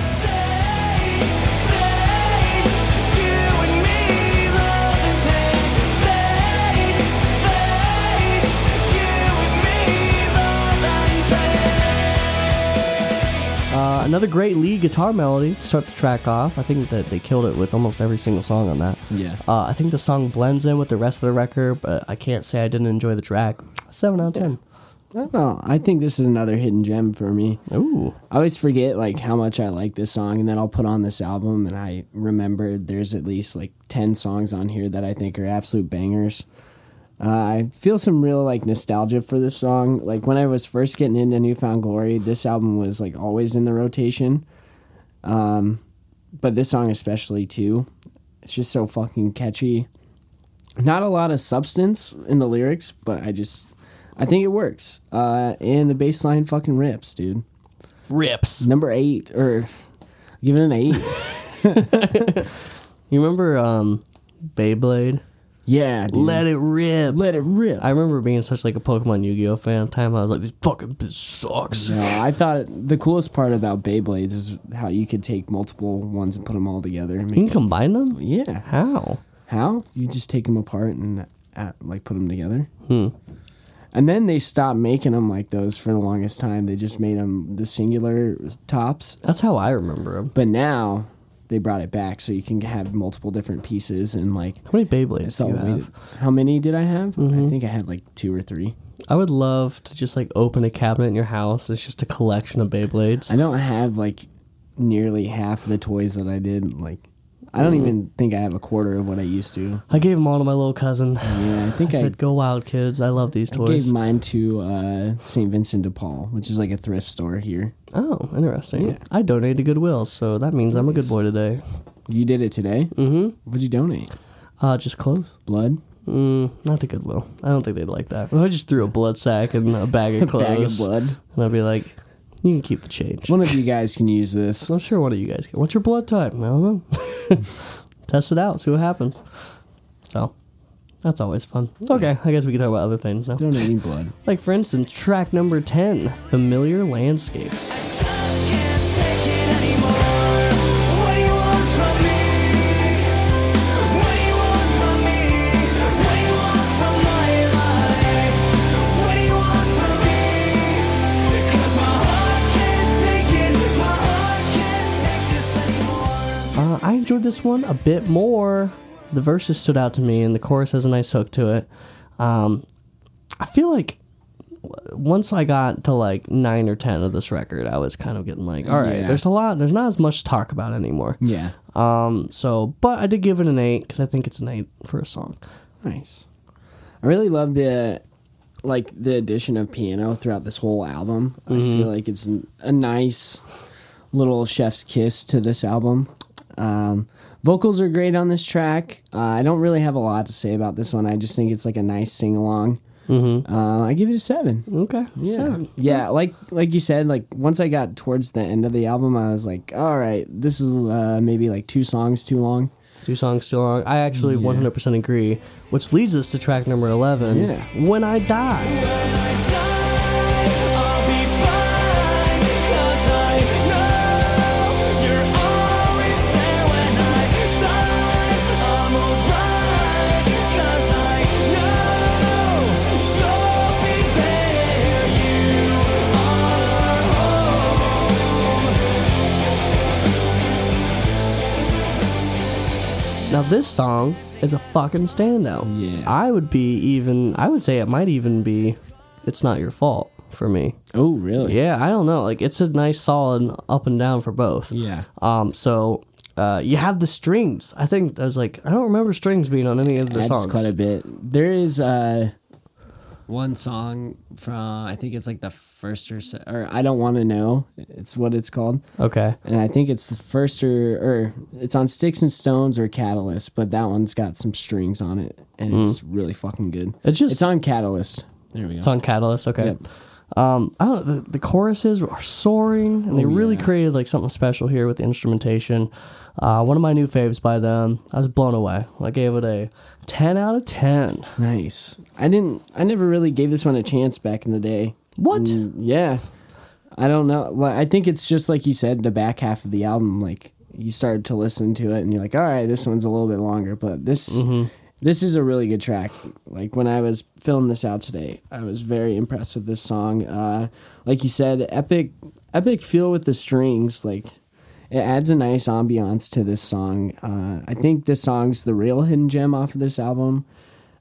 Uh, another great lead guitar melody to start the track off. I think that they killed it with almost every single song on that. Yeah. Uh, I think the song blends in with the rest of the record, but I can't say I didn't enjoy the track. seven out of ten. I don't know. I think this is another hidden gem for me. Ooh. I always forget like how much I like this song, and then I'll put on this album, and I remember there's at least like ten songs on here that I think are absolute bangers. Uh, I feel some real like nostalgia for this song. Like when I was first getting into New Found Glory, this album was like always in the rotation. Um, but this song especially too. It's just so fucking catchy. Not a lot of substance in the lyrics, but I just I think it works. Uh, and the bass line fucking rips, dude. Rips. Number eight, or give it an eight. You remember um, Beyblade? Yeah, dude. Let it rip. Let it rip. I remember being such like a Pokemon Yu-Gi-Oh fan. Time I was like, this fucking bitch sucks. No, I thought the coolest part about Beyblades is how you could take multiple ones and put them all together. And You can make combine them? yeah. How? How? You just take them apart and uh, like put them together. Hmm. And then they stopped making them like those for the longest time. They just made them the singular tops. That's how I remember them. But now they brought it back so you can have multiple different pieces and like. How many Beyblades It's do all you have? weighted. How many did I have? Mm-hmm. I think I had like two or three. I would love to just like open a cabinet in your house. It's just a collection of Beyblades. I don't have like nearly half the toys that I did. Like, I don't Mm. even think I have a quarter of what I used to. I gave them all to my little cousin. Yeah, I I think I, said, "Go wild, kids! I love these I toys." gave mine to uh, Saint Vincent de Paul, which is like a thrift store here. Oh, interesting. Yeah. I donated to Goodwill, so that means I'm a good boy today. You did it today? Mm-hmm. What'd you donate? Uh, just clothes. Blood? Mm, not to Goodwill. I don't think they'd like that. I just threw a blood sack and a bag of clothes. Bag of blood. And I'd be like, you can keep the change. One of you guys can use this. I'm sure one of you guys can. What's your blood type? I don't know. Test it out. See what happens. So, that's always fun. Okay, I guess we can talk about other things now. Donating blood. Like, for instance, track number ten, Familiar Landscape. Just can't take it anymore. What do you want from me? What do you want from me? What do you want from my life? What do you want from me? 'Cause my heart can't take it. My heart can't take this anymore. Uh, I enjoyed this one a bit more. The verses stood out to me, and the chorus has a nice hook to it. Um, I feel like w- once I got to like nine or ten of this record, I was kind of getting like, all right, Yeah. there's a lot, there's not as much to talk about anymore. Yeah. Um, so, but I did give it an eight because I think it's an eight for a song. Nice. I really love the like the addition of piano throughout this whole album. I feel like it's n- a nice little chef's kiss to this album. Um, vocals are great on this track. Uh, I don't really have a lot to say about this one. I just think it's like a nice sing along. Mm-hmm. Uh, I give it a seven. Okay, Yeah, seven. yeah. Like like you said, like once I got towards the end of the album, I was like, all right, this is uh, maybe like two songs too long. Two songs too long. I actually Yeah. one hundred percent agree, which leads us to track number eleven, Yeah. When I Die. When I die, I'll be fine. 'Cause I know you're always there when I die. I'm alright. 'Cause I know you'll be there. You are home. Now this song is a fucking standout. Yeah. I would be even, I would say it might even be It's Not Your Fault for me. Oh, really? Yeah, I don't know. Like, it's a nice solid up and down for both. Yeah. Um, so uh, you have the strings. I think I was like, I don't remember strings being on any of the Adds songs. quite a bit. There is uh, one song from I think it's like the first or se- or I Don't Want to Know. It's what it's called, Okay. and I think it's the first or or it's on Sticks and Stones or Catalyst, but that one's got some strings on it, and it's really fucking good. It just It's on Catalyst. There we go. It's on Catalyst, okay. Yep. Um, I don't know, the, the choruses are soaring, and they Oh, really yeah. created like something special here with the instrumentation. Uh, one of my new faves by them. I was blown away. I gave it a ten out of ten. Nice. I didn't. I never really gave this one a chance back in the day. What? Mm, yeah. I don't know. Well, I think it's just like you said, the back half of the album. Like you started to listen to it, and you're like, all right, this one's a little bit longer, but this Mm-hmm. this is a really good track. Like when I was filling this out today, I was very impressed with this song. Uh, like you said, epic, epic feel with the strings. Like it adds a nice ambiance to this song. Uh, I think this song's the real hidden gem off of this album.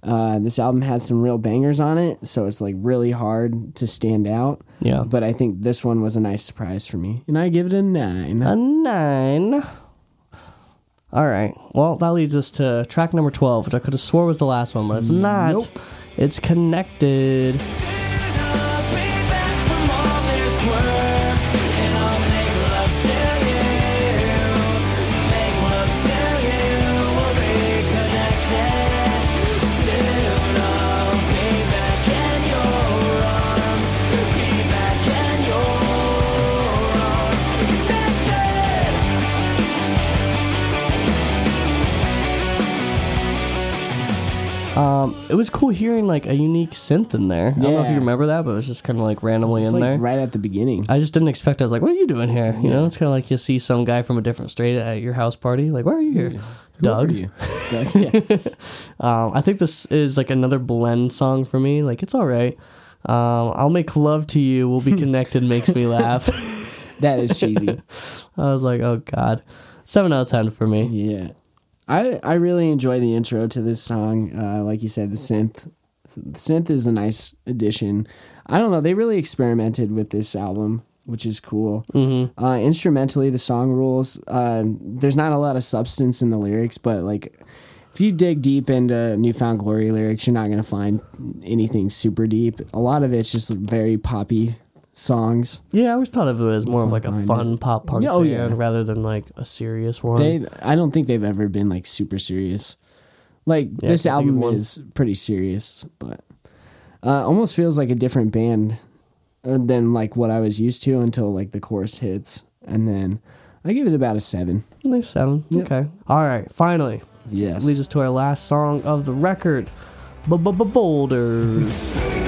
Uh, this album has some real bangers on it, so it's like really hard to stand out. Yeah. But I think this one was a nice surprise for me, and I give it a nine. A nine. All right. Well, that leads us to track number twelve, which I could have swore was the last one, but it's not. Nope. It's Connected. I'll be back from all this work, and I'll make love to you. Make love to you. We'll be connected. Soon I'll be back in your arms. Be back in your arms. Connected. Um, it was cool hearing like a unique synth in there. I don't know if you Yeah. remember that, but it was just kind of like randomly It's in like there. right at the beginning. I just didn't expect. I was like, "What are you doing here?" You know, it's kind of like you see some guy from a different state at your house party. Like, why are you here, Who Doug? are you? Doug, yeah. Um, I think this is like another blend song for me. Like, it's all right. Um, I'll make love to you. We'll be connected. Makes me laugh. That is cheesy. I was like, oh god, seven out of ten for me. Yeah. I I really enjoy the intro to this song. Uh, like you said, the synth the synth is a nice addition. I don't know. They really experimented with this album, which is cool. Mm-hmm. Uh, instrumentally, the song rules. Uh, there's not a lot of substance in the lyrics, but like if you dig deep into Newfound Glory lyrics, you're not going to find anything super deep. A lot of it's just very poppy songs. Yeah, I always thought of it as more of like a Behind fun pop punk Oh, band yeah. rather than like a serious one. They, I don't think they've ever been like super serious. Like Yeah, this I can't think of album one. is pretty serious, but uh, almost feels like a different band uh, than like what I was used to until like the chorus hits, and then I give it about a seven. Nice seven. Yep. Okay. All right. Finally, Yes. leads us to our last song of the record, Boulders.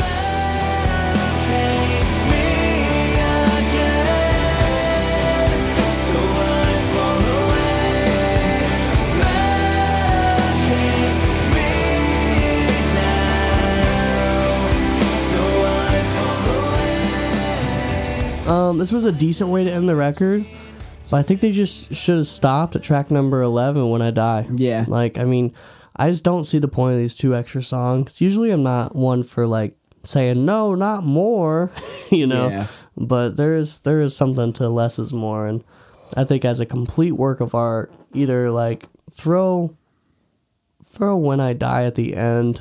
Um, this was a decent way to end the record, but I think they just should have stopped at track number eleven, When I Die. Yeah. Like, I mean, I just don't see the point of these two extra songs. Usually I'm not one for, like, saying, no, not more, you know? Yeah. But there is, there is something to less is more, and I think as a complete work of art, either, like, throw, throw When I Die at the end,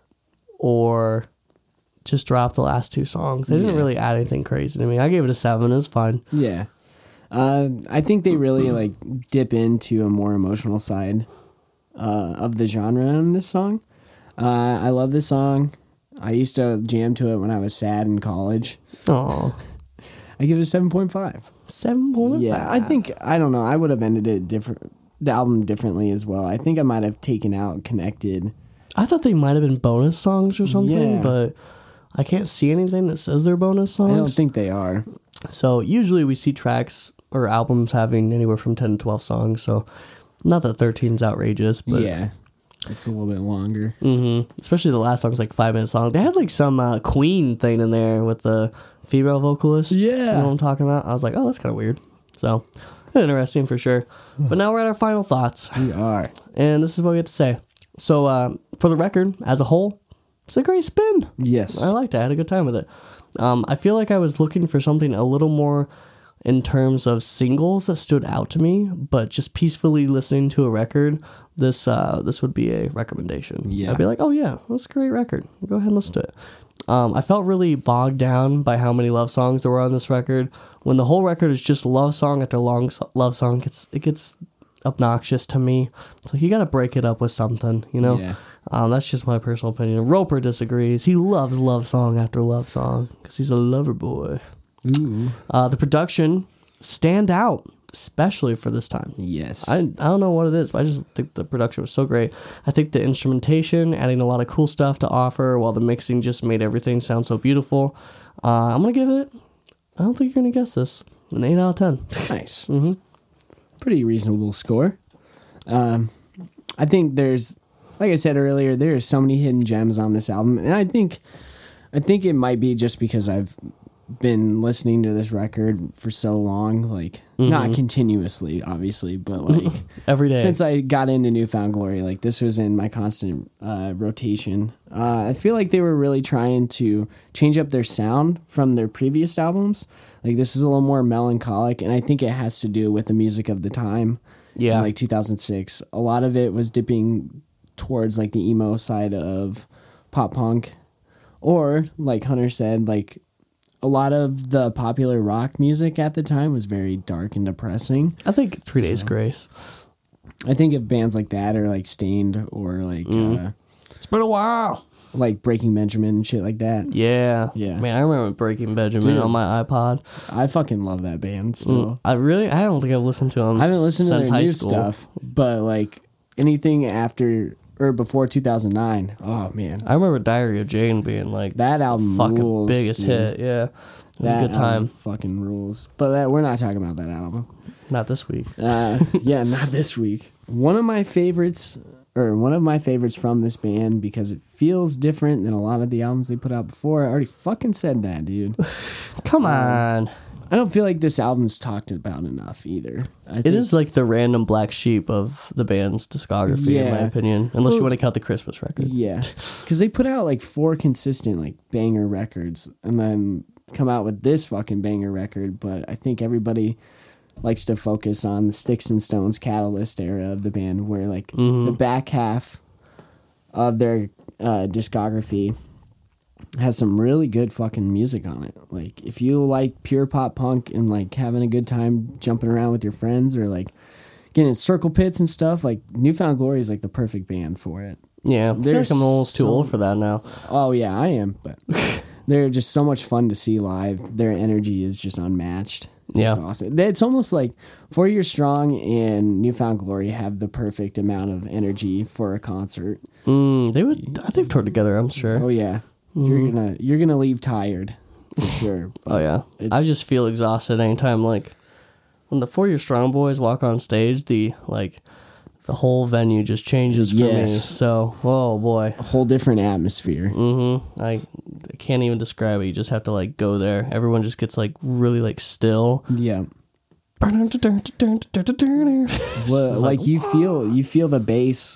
or just drop the last two songs. They didn't Yeah. really add anything crazy to me. I gave it a seven. It was fine. Yeah. Uh, I think they really like dip into a more emotional side uh, of the genre in this song. Uh, I love this song. I used to jam to it when I was sad in college. Oh, I give it a seven point five. seven point five. Yeah, I think I don't know. I would have ended it different, the album differently as well. I think I might have taken out Connected. I thought they might have been bonus songs or something, Yeah. but I can't see anything that says they're bonus songs. I don't think they are. So usually we see tracks or albums having anywhere from ten to twelve songs. So not that thirteen's outrageous, but Yeah, it's a little bit longer. hmm especially the last song's like five minute song. They had like some uh, Queen thing in there with the female vocalist. Yeah. You know what I'm talking about? I was like, oh, that's kind of weird. So interesting for sure. But now we're at our final thoughts. We are. And this is what we have to say. So uh, for the record, as a whole, it's a great spin. Yes. I liked it. I had a good time with it. Um, I feel like I was looking for something a little more in terms of singles that stood out to me, but just peacefully listening to a record, this uh, this would be a recommendation. Yeah. I'd be like, oh yeah, that's a great record. Go ahead and listen to it. Um, I felt really bogged down by how many love songs there were on this record. When the whole record is just love song after long so- love song, it gets, it gets obnoxious to me. So you got to break it up with something, you know? Yeah. Um, that's just my personal opinion. Roper disagrees. He loves love song after love song because he's a lover boy. Ooh. Uh, the production stand out, especially for this time. Yes. I, I don't know what it is, but I just think the production was so great. I think the instrumentation, adding a lot of cool stuff to offer, while the mixing just made everything sound so beautiful. Uh, I'm going to give it, I don't think you're going to guess this, an eight out of ten. Nice. Mm-hmm. Pretty reasonable score. Um, I think there's, like I said earlier, there are so many hidden gems on this album, and I think, I think it might be just because I've been listening to this record for so long, like not continuously, obviously, but like Every day. since I got into Newfound Glory, like this was in my constant uh, rotation. Uh, I feel like they were really trying to change up their sound from their previous albums. Like this is a little more melancholic, and I think it has to do with the music of the time. Yeah. in like two thousand six, a lot of it was dipping towards like the emo side of pop punk, or like Hunter said, like a lot of the popular rock music at the time was very dark and depressing. I think Three Days Grace. I think of bands like that, or like Stained, or like uh, It's been a while. like Breaking Benjamin and shit like that. Yeah. Yeah. Man, I remember Breaking Benjamin Dude. on my iPod. I fucking love that band still. I really, I don't think I've listened to them. I haven't listened to since their high new school. stuff, but like anything after or before two thousand nine, oh man, I remember Diary of Jane being like that album fucking rules, biggest dude. hit. Yeah. It was That a good time. album fucking rules. But that, we're not talking about that album. Not this week. Uh, yeah, not this week. One of my favorites, or one of my favorites from this band, because it feels different than a lot of the albums they put out before. I already fucking said that, dude. Come on. I don't feel like this album's talked about enough either. I It is like the random black sheep of the band's discography, in my Yeah. opinion. Unless you Well- want to count the Christmas record. Yeah, because they put out like four consistent like banger records, and then come out with this fucking banger record. But I think everybody likes to focus on the Sticks and Stones Catalyst era of the band, where like the back half of their uh, discography has some really good fucking music on it. Like if you like pure pop punk and like having a good time jumping around with your friends, or like getting in circle pits and stuff, like Newfound Glory is like the perfect band for it. Yeah. I feel There's like I'm almost too so- old for that now. Oh yeah, I am, but they're just so much fun to see live. Their energy is just unmatched. Yeah. It's awesome. It's almost like Four Years Strong and Newfound Glory have the perfect amount of energy for a concert. Mm, they would. They've toured together, I'm sure. Oh yeah, you're gonna you're gonna leave tired for sure. Oh yeah, It's- I just feel exhausted anytime like when the Four Year Strong Boys walk on stage. The like the whole venue just changes for me. Yes. So oh boy, A whole different atmosphere. mm-hmm. I, I can't even describe it. You just have to like go there. Everyone just gets like really like still. Yeah. Well, Well, like you feel you feel the bass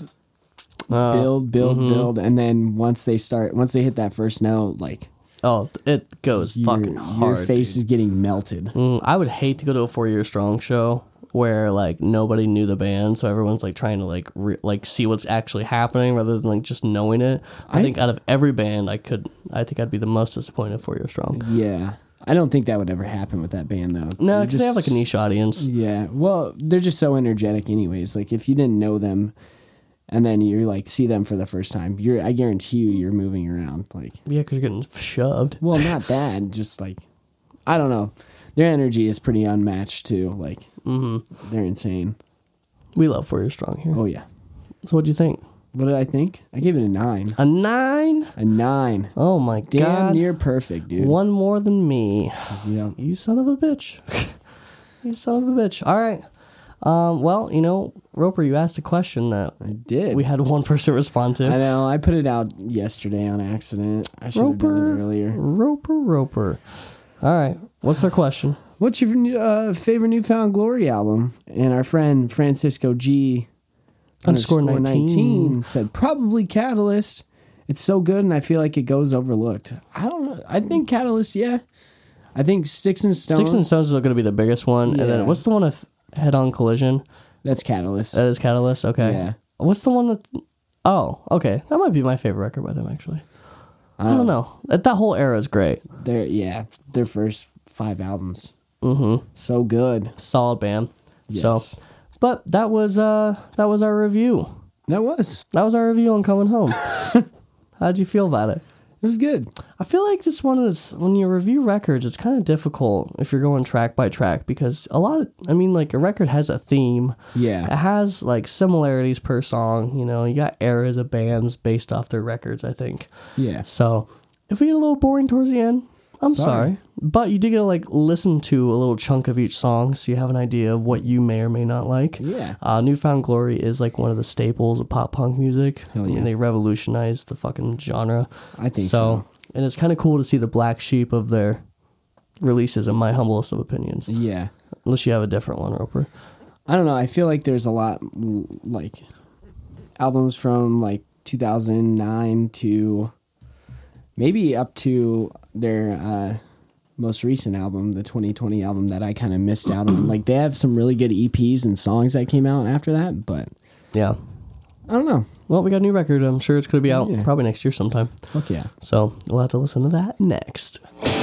uh, build, build, mhm. build, and then once they start, once they hit that first note, like oh, it goes your, fucking hard. your face dude. is getting melted. Mm, I would hate to go to a Four Year Strong show where like nobody knew the band, so everyone's like trying to like re- like see what's actually happening rather than like just knowing it. I, I- think out of every band, I could, I think I'd be the most disappointed Four Year Strong. Yeah, I don't think that would ever happen with that band though. No, They're because they have like a just- niche audience. Yeah, well, they're just so energetic, anyways. Like if you didn't know them, and then you like see them for the first time, you're I guarantee you you're moving around. Like, Yeah, because you're getting shoved. well, not that, just like I don't know. Their energy is pretty unmatched too. Like, Mm-hmm. they're insane. We love Four Year Strong here. Oh yeah. So what do you think? What did I think? I gave it a nine. A nine? A nine. Oh my Damn god! near perfect, dude. One more than me. Yeah. You son of a bitch. You son of a bitch. All right. Um, well, you know, Roper, you asked a question that I did. we had one person respond to. I know. I put it out yesterday on accident. I should have done Roper, it earlier. Roper, Roper. All right. What's their question? What's your uh, favorite Newfound Glory album? And our friend Francisco G Underscore nineteen. said probably Catalyst. It's so good, and I feel like it goes overlooked. I don't know. I think Catalyst, yeah. I think Sticks and Stones. Sticks and Stones is going to be the biggest one. And Yeah. then what's the one of Head On Collision? That's Catalyst. That is Catalyst? Okay. Yeah. What's the one that... Oh, okay. That might be my favorite record by them, actually. I don't know. That, that whole era is great. Their yeah, their first five albums. Mm-hmm. So good. Solid band. Yes. So, but that was uh that was our review. That was. That was our review on Coming Home. How'd you feel about it? It was good. I feel like it's one of those, when you review records, it's kind of difficult if you're going track by track because a lot of, I mean, like a record has a theme. It Yeah. has like similarities per song. You know, you got eras of bands based off their records, I think. Yeah. So if we get a little boring towards the end, I'm sorry. Sorry. But you did get to like listen to a little chunk of each song so you have an idea of what you may or may not like. Yeah. Uh, Newfound Glory is like one of the staples of pop punk music. Hell yeah. And they revolutionized the fucking genre. I think so. And it's kind of cool to see the black sheep of their releases, in my humblest of opinions. Yeah. Unless you have a different one, Roper. I don't know. I feel like there's a lot, like, albums from, like, two thousand nine to maybe up to their uh, most recent album, the twenty twenty album, that I kind of missed out on. Like, they have some really good E Ps and songs that came out after that, but Yeah. I don't know. Well, we got a new record. I'm sure it's going to be out Yeah. probably next year sometime. Fuck yeah. So we'll have to listen to that next.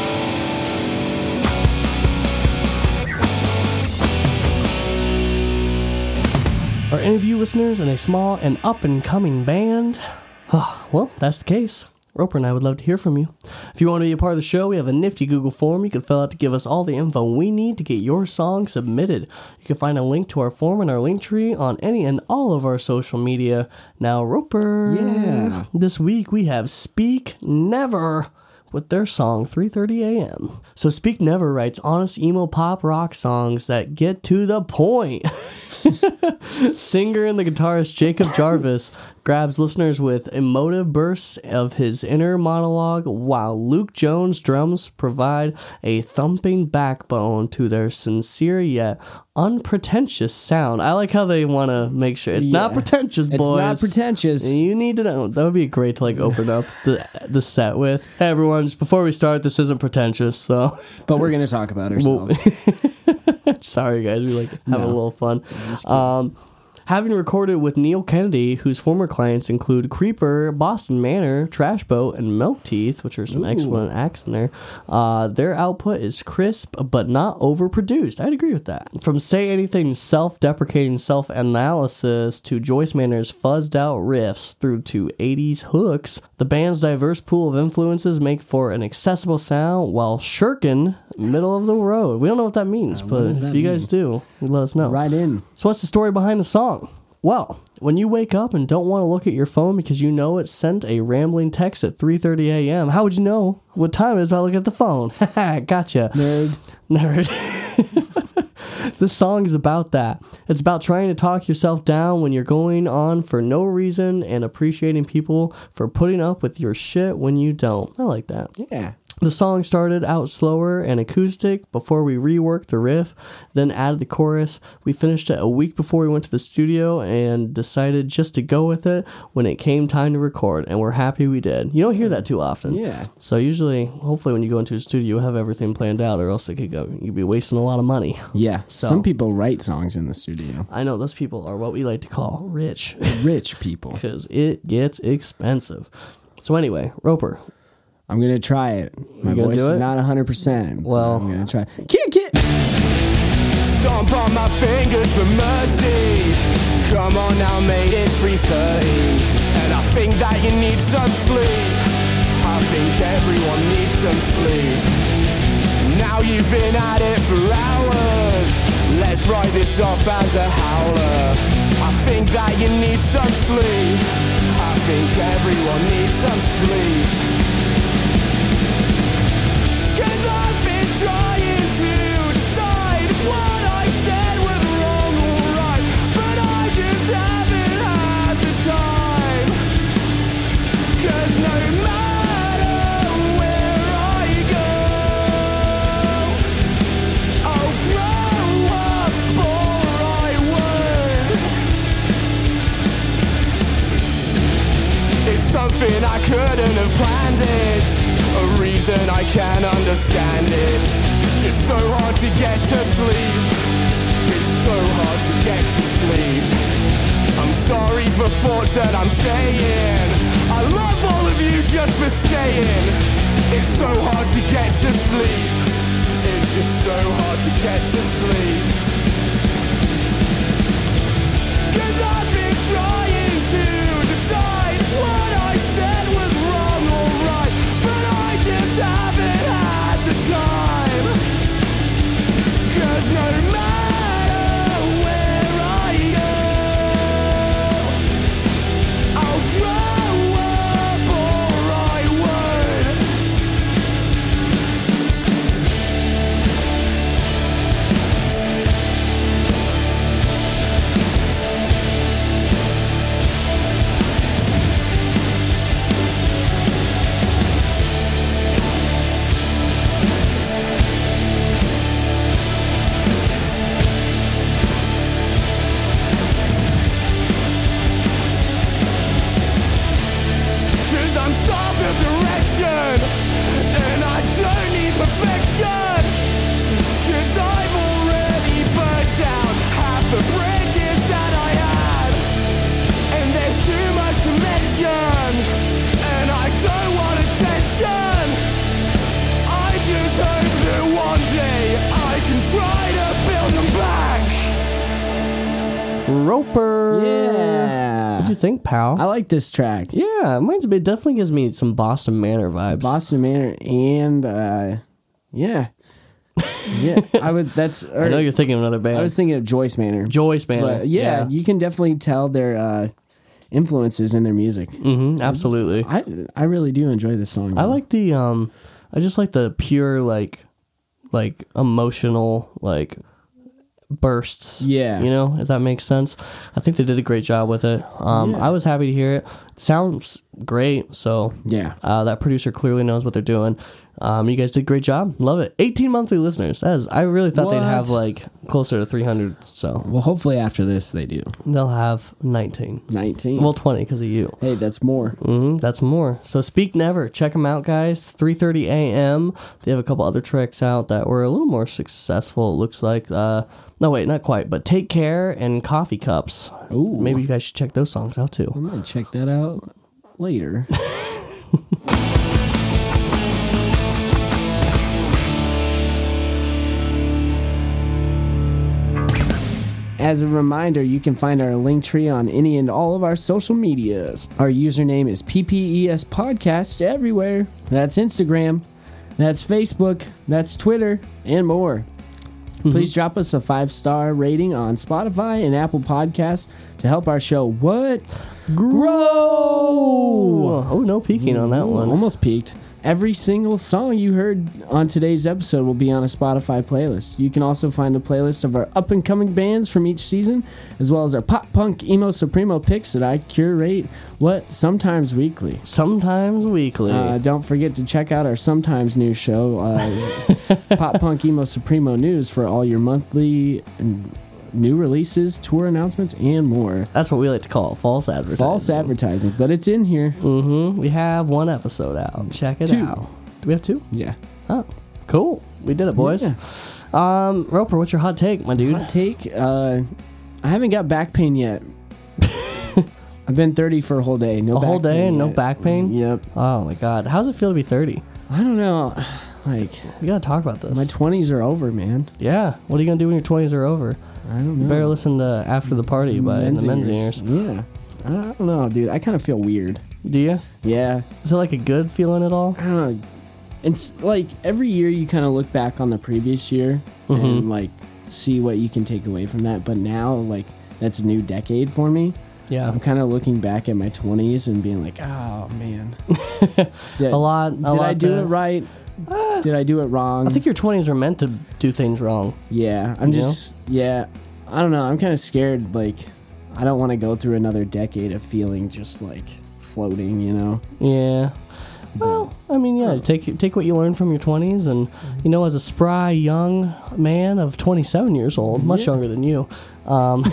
Are any of you listeners in a small and up-and-coming band? Oh, well, that's the case. Roper and I would love to hear from you. If you want to be a part of the show, we have a nifty Google form you can fill out to give us all the info we need to get your song submitted. You can find a link to our form in our link tree on any and all of our social media. Now, Roper, Yeah. this week we have Speak Never with their song three thirty a.m. So Speak Never writes honest emo pop rock songs that get to the point. Singer and the guitarist Jacob Jarvis grabs listeners with emotive bursts of his inner monologue, while Luke Jones' drums provide a thumping backbone to their sincere yet unpretentious sound. I like how they want to make sure it's not Yeah. pretentious, boys. It's not pretentious. You need to know. That would be great to like open up the the set with. Hey everyone, just before we start, this isn't pretentious, so But we're going to talk about ourselves. sorry guys, we like have a No. little fun. Um, having recorded with Neil Kennedy, whose former clients include Creeper, Boston Manor, Trash Boat, and Milk Teeth, which are some Ooh. excellent acts in there, uh, their output is crisp but not overproduced. I'd agree with that. From Say Anything's self-deprecating self-analysis to Joyce Manor's fuzzed-out riffs through to eighties hooks, the band's diverse pool of influences make for an accessible sound while shirking middle of the road. We don't know what that means, what but does if that you guys do, let us know. Right in. So what's the story behind the song? Well, when you wake up and don't want to look at your phone because you know it sent a rambling text at three thirty a.m., how would you know what time it is? I look at the phone. Haha, gotcha. Nerd. Nerd. This song is about that. It's about trying to talk yourself down when you're going on for no reason and appreciating people for putting up with your shit when you don't. I like that. Yeah. The song started out slower and acoustic before we reworked the riff, then added the chorus. We finished it a week before we went to the studio and decided just to go with it when it came time to record, and we're happy we did. You don't hear that too often. Yeah. So usually, hopefully when you go into a studio, you have everything planned out, or else it could go, you'd be wasting a lot of money. Yeah. So- Some people write songs in the studio. I know those people are what we like to call rich, Rich people. because it gets expensive. So anyway, Roper, I'm going to try it. My You gonna voice do is it? not one hundred percent. Well- I'm going to try. Kick it! Stomp on my fingers for mercy. Come on now, mate, it's three thirty, and I think that you need some sleep. I think everyone needs some sleep. Now you've been at it for hours. Let's write this off as a howler. I think that you need some sleep. I think everyone needs some sleep. Cause I've been trying to decide what I said was wrong or right, but I just haven't had the time. Cause no matter where I go, I'll grow up or I won't. It's something I couldn't have planned it, a reason I can't understand it. Just so hard to get to sleep. It's so hard to get to sleep. I'm sorry for thoughts that I'm saying. I love all of you just for staying. It's so hard to get to sleep. It's just so hard to get to sleep. Cause I've been trying to decide what I said was wrong or right, but I just haven't had the time. Cause no matter where I go, I'll grow up or I won't. Roper. Yeah. What'd you think, pal? I like this track. yeah, mine's it definitely gives me some Boston Manor vibes. Boston Manor and uh yeah. Yeah. I was that's or, I know you're thinking of another band. I was thinking of Joyce Manor. Joyce Manor. But yeah, you can definitely tell their uh influences in their music. hmm absolutely. I I really do enjoy this song. I like the um I just like the pure like like emotional like bursts. Yeah. You know, if that makes sense. I think they did a great job with it. Um Yeah. I was happy to hear it. Sounds great, so Yeah. uh, that producer clearly knows what they're doing. Um, you guys did a great job. Love it. eighteen monthly listeners. That is, I really thought they'd What? have like closer to three hundred. So Well, hopefully after this they do. they'll have nineteen. nineteen. Well, twenty because of you. hey, that's more. hmm that's more. So Speak Never. Check them out, guys. three thirty a.m. They have a couple other tracks out that were a little more successful, it looks like. Uh, no, wait, not quite. But Take Care and Coffee Cups. Ooh. Maybe you guys should check those songs out too. I might check that out later. As a reminder, you can find our link tree on any and all of our social medias. Our username is P P E S Podcast everywhere. That's Instagram, that's Facebook, that's Twitter, and more. Please drop us a five-star rating on Spotify and Apple Podcasts to help our show what? Grow! Oh, no peeking on that Ooh, one. Almost peaked. Every single song you heard on today's episode will be on a Spotify playlist. You can also find a playlist of our up-and-coming bands from each season, as well as our pop-punk emo supremo picks that I curate, what, sometimes weekly. Sometimes weekly. Uh, don't forget to check out our sometimes news show, uh, Pop Punk Emo Supremo News, for all your monthly and new releases, tour announcements, and more. That's what we like to call false advertising. False advertising, but it's in here. Mm-hmm. We have one episode out. Check it Two. out. Do we have two? Yeah. Oh, cool. We did it, boys. Yeah. Um, Roper, what's your hot take, my dude? Hot take, uh, I haven't got back pain yet. I've been thirty for a whole day. No A back whole day pain and no yet. back pain? Yep. Oh my god, how's it feel to be thirty? I don't know. Like, We gotta talk about this. my twenties are over, man. yeah. What are you gonna do when your twenties are over? I don't know. You better listen to After the Party by the Menzingers. Yeah. I don't know, dude. I kind of feel weird. Do you? Yeah. Is it like a good feeling at all? I don't know. It's like every year you kind of look back on the previous year Mhm. and like see what you can take away from that. But now, like, that's a new decade for me. Yeah. I'm kind of looking back at my twenties and being like, oh man, did, A lot. A did lot I do to- it right? did I do it wrong? I think your twenties are meant to do things wrong. yeah, I'm You just yeah. I don't know. I'm kind of scared. Like, I don't want to go through another decade of feeling just like floating. You know? Yeah. Well, I mean, yeah, take take what you learned from your twenties, and you know, as a spry young man of twenty-seven years old, much Yeah. younger than you, um,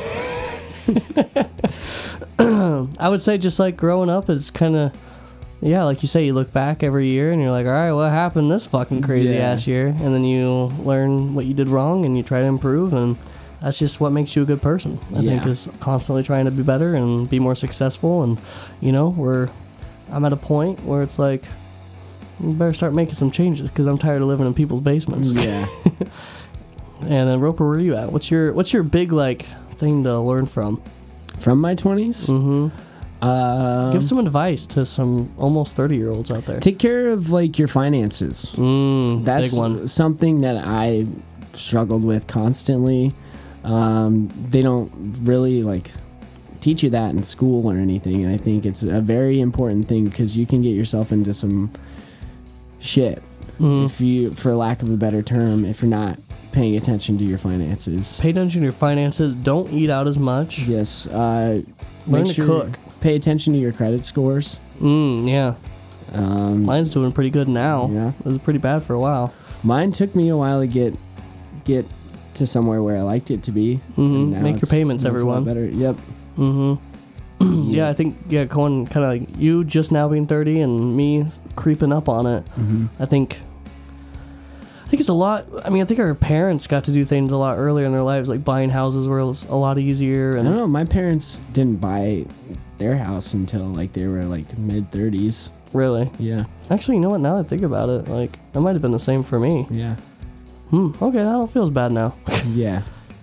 I would say just like growing up is kind of, yeah, like you say, you look back every year and you're like, all right, what happened this fucking crazy Yeah. ass year, and then you learn what you did wrong and you try to improve, and that's just what makes you a good person. I think Yeah. is constantly trying to be better and be more successful, and you know, we're. I'm at a point where it's like, you better start making some changes because I'm tired of living in people's basements. Yeah. And then Roper, where are you at? What's your What's your big like thing to learn from? From my twenties, Mm-hmm. uh, Give some advice to some almost thirty year olds out there. take care of like your finances. Mm, That's big one. something that I struggled with constantly. Um, they don't really like teach you that in school or anything, and I think it's a very important thing because you can get yourself into some shit Mm. if you, for lack of a better term, if you're not paying attention to your finances. Pay attention to your finances. Don't eat out as much. Yes. Uh, Learn make to sure- cook. Pay attention to your credit scores. Mm, yeah. Um, Mine's doing pretty good now. Yeah. It was pretty bad for a while. Mine took me a while to get get to somewhere where I liked it to be. Mhm. And now Make your it's- payments, it's a lot everyone. Better. Yep. Mm-hmm. Yeah, I think yeah, going kind of like you just now being thirty and me creeping up on it. Mm-hmm. I think. I think it's a lot. I mean, I think our parents got to do things a lot earlier in their lives, like buying houses was a lot easier. I And don't know. My parents didn't buy their house until like they were like mid thirties. really, Yeah. actually, you know what? Now that I think about it, like that might have been the same for me. Yeah. Hmm. Okay, that don't feel as bad now. Yeah.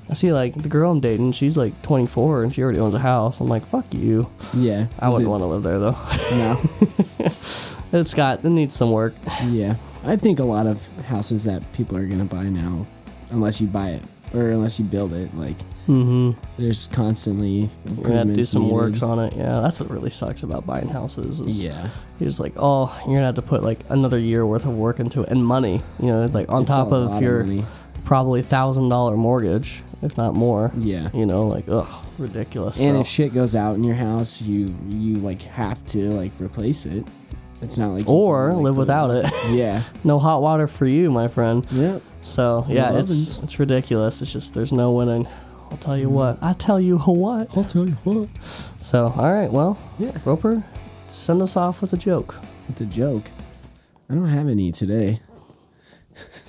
I see like the girl I'm dating, she's like twenty-four and she already owns a house. I'm like, fuck you. Yeah. I wouldn't The- want to live there though. No. It's got, it needs some work. Yeah. I think a lot of houses that people are going to buy now, unless you buy it or unless you build it, like, Mm-hmm. there's constantly You're gonna have to do improvements some needed. works on it. Yeah, that's what really sucks about buying houses. Is Yeah. You're just like, oh, you're gonna have to put like another year worth of work into it and money. You know, like on It's top a lot of of your money. probably thousand dollar mortgage, if not more. Yeah. You know, like ugh, ridiculous. And So- if shit goes out in your house, you you like have to like replace it. It's not like you or can, like, live put without it. Yeah. No hot water for you, my friend. Yep. So yeah, No it's ovens. it's ridiculous. It's just there's no winning. I'll tell you what. I tell you what. I'll tell you what. So all right, well, Yeah. Roper, send us off with a joke. It's a joke. I don't have any today.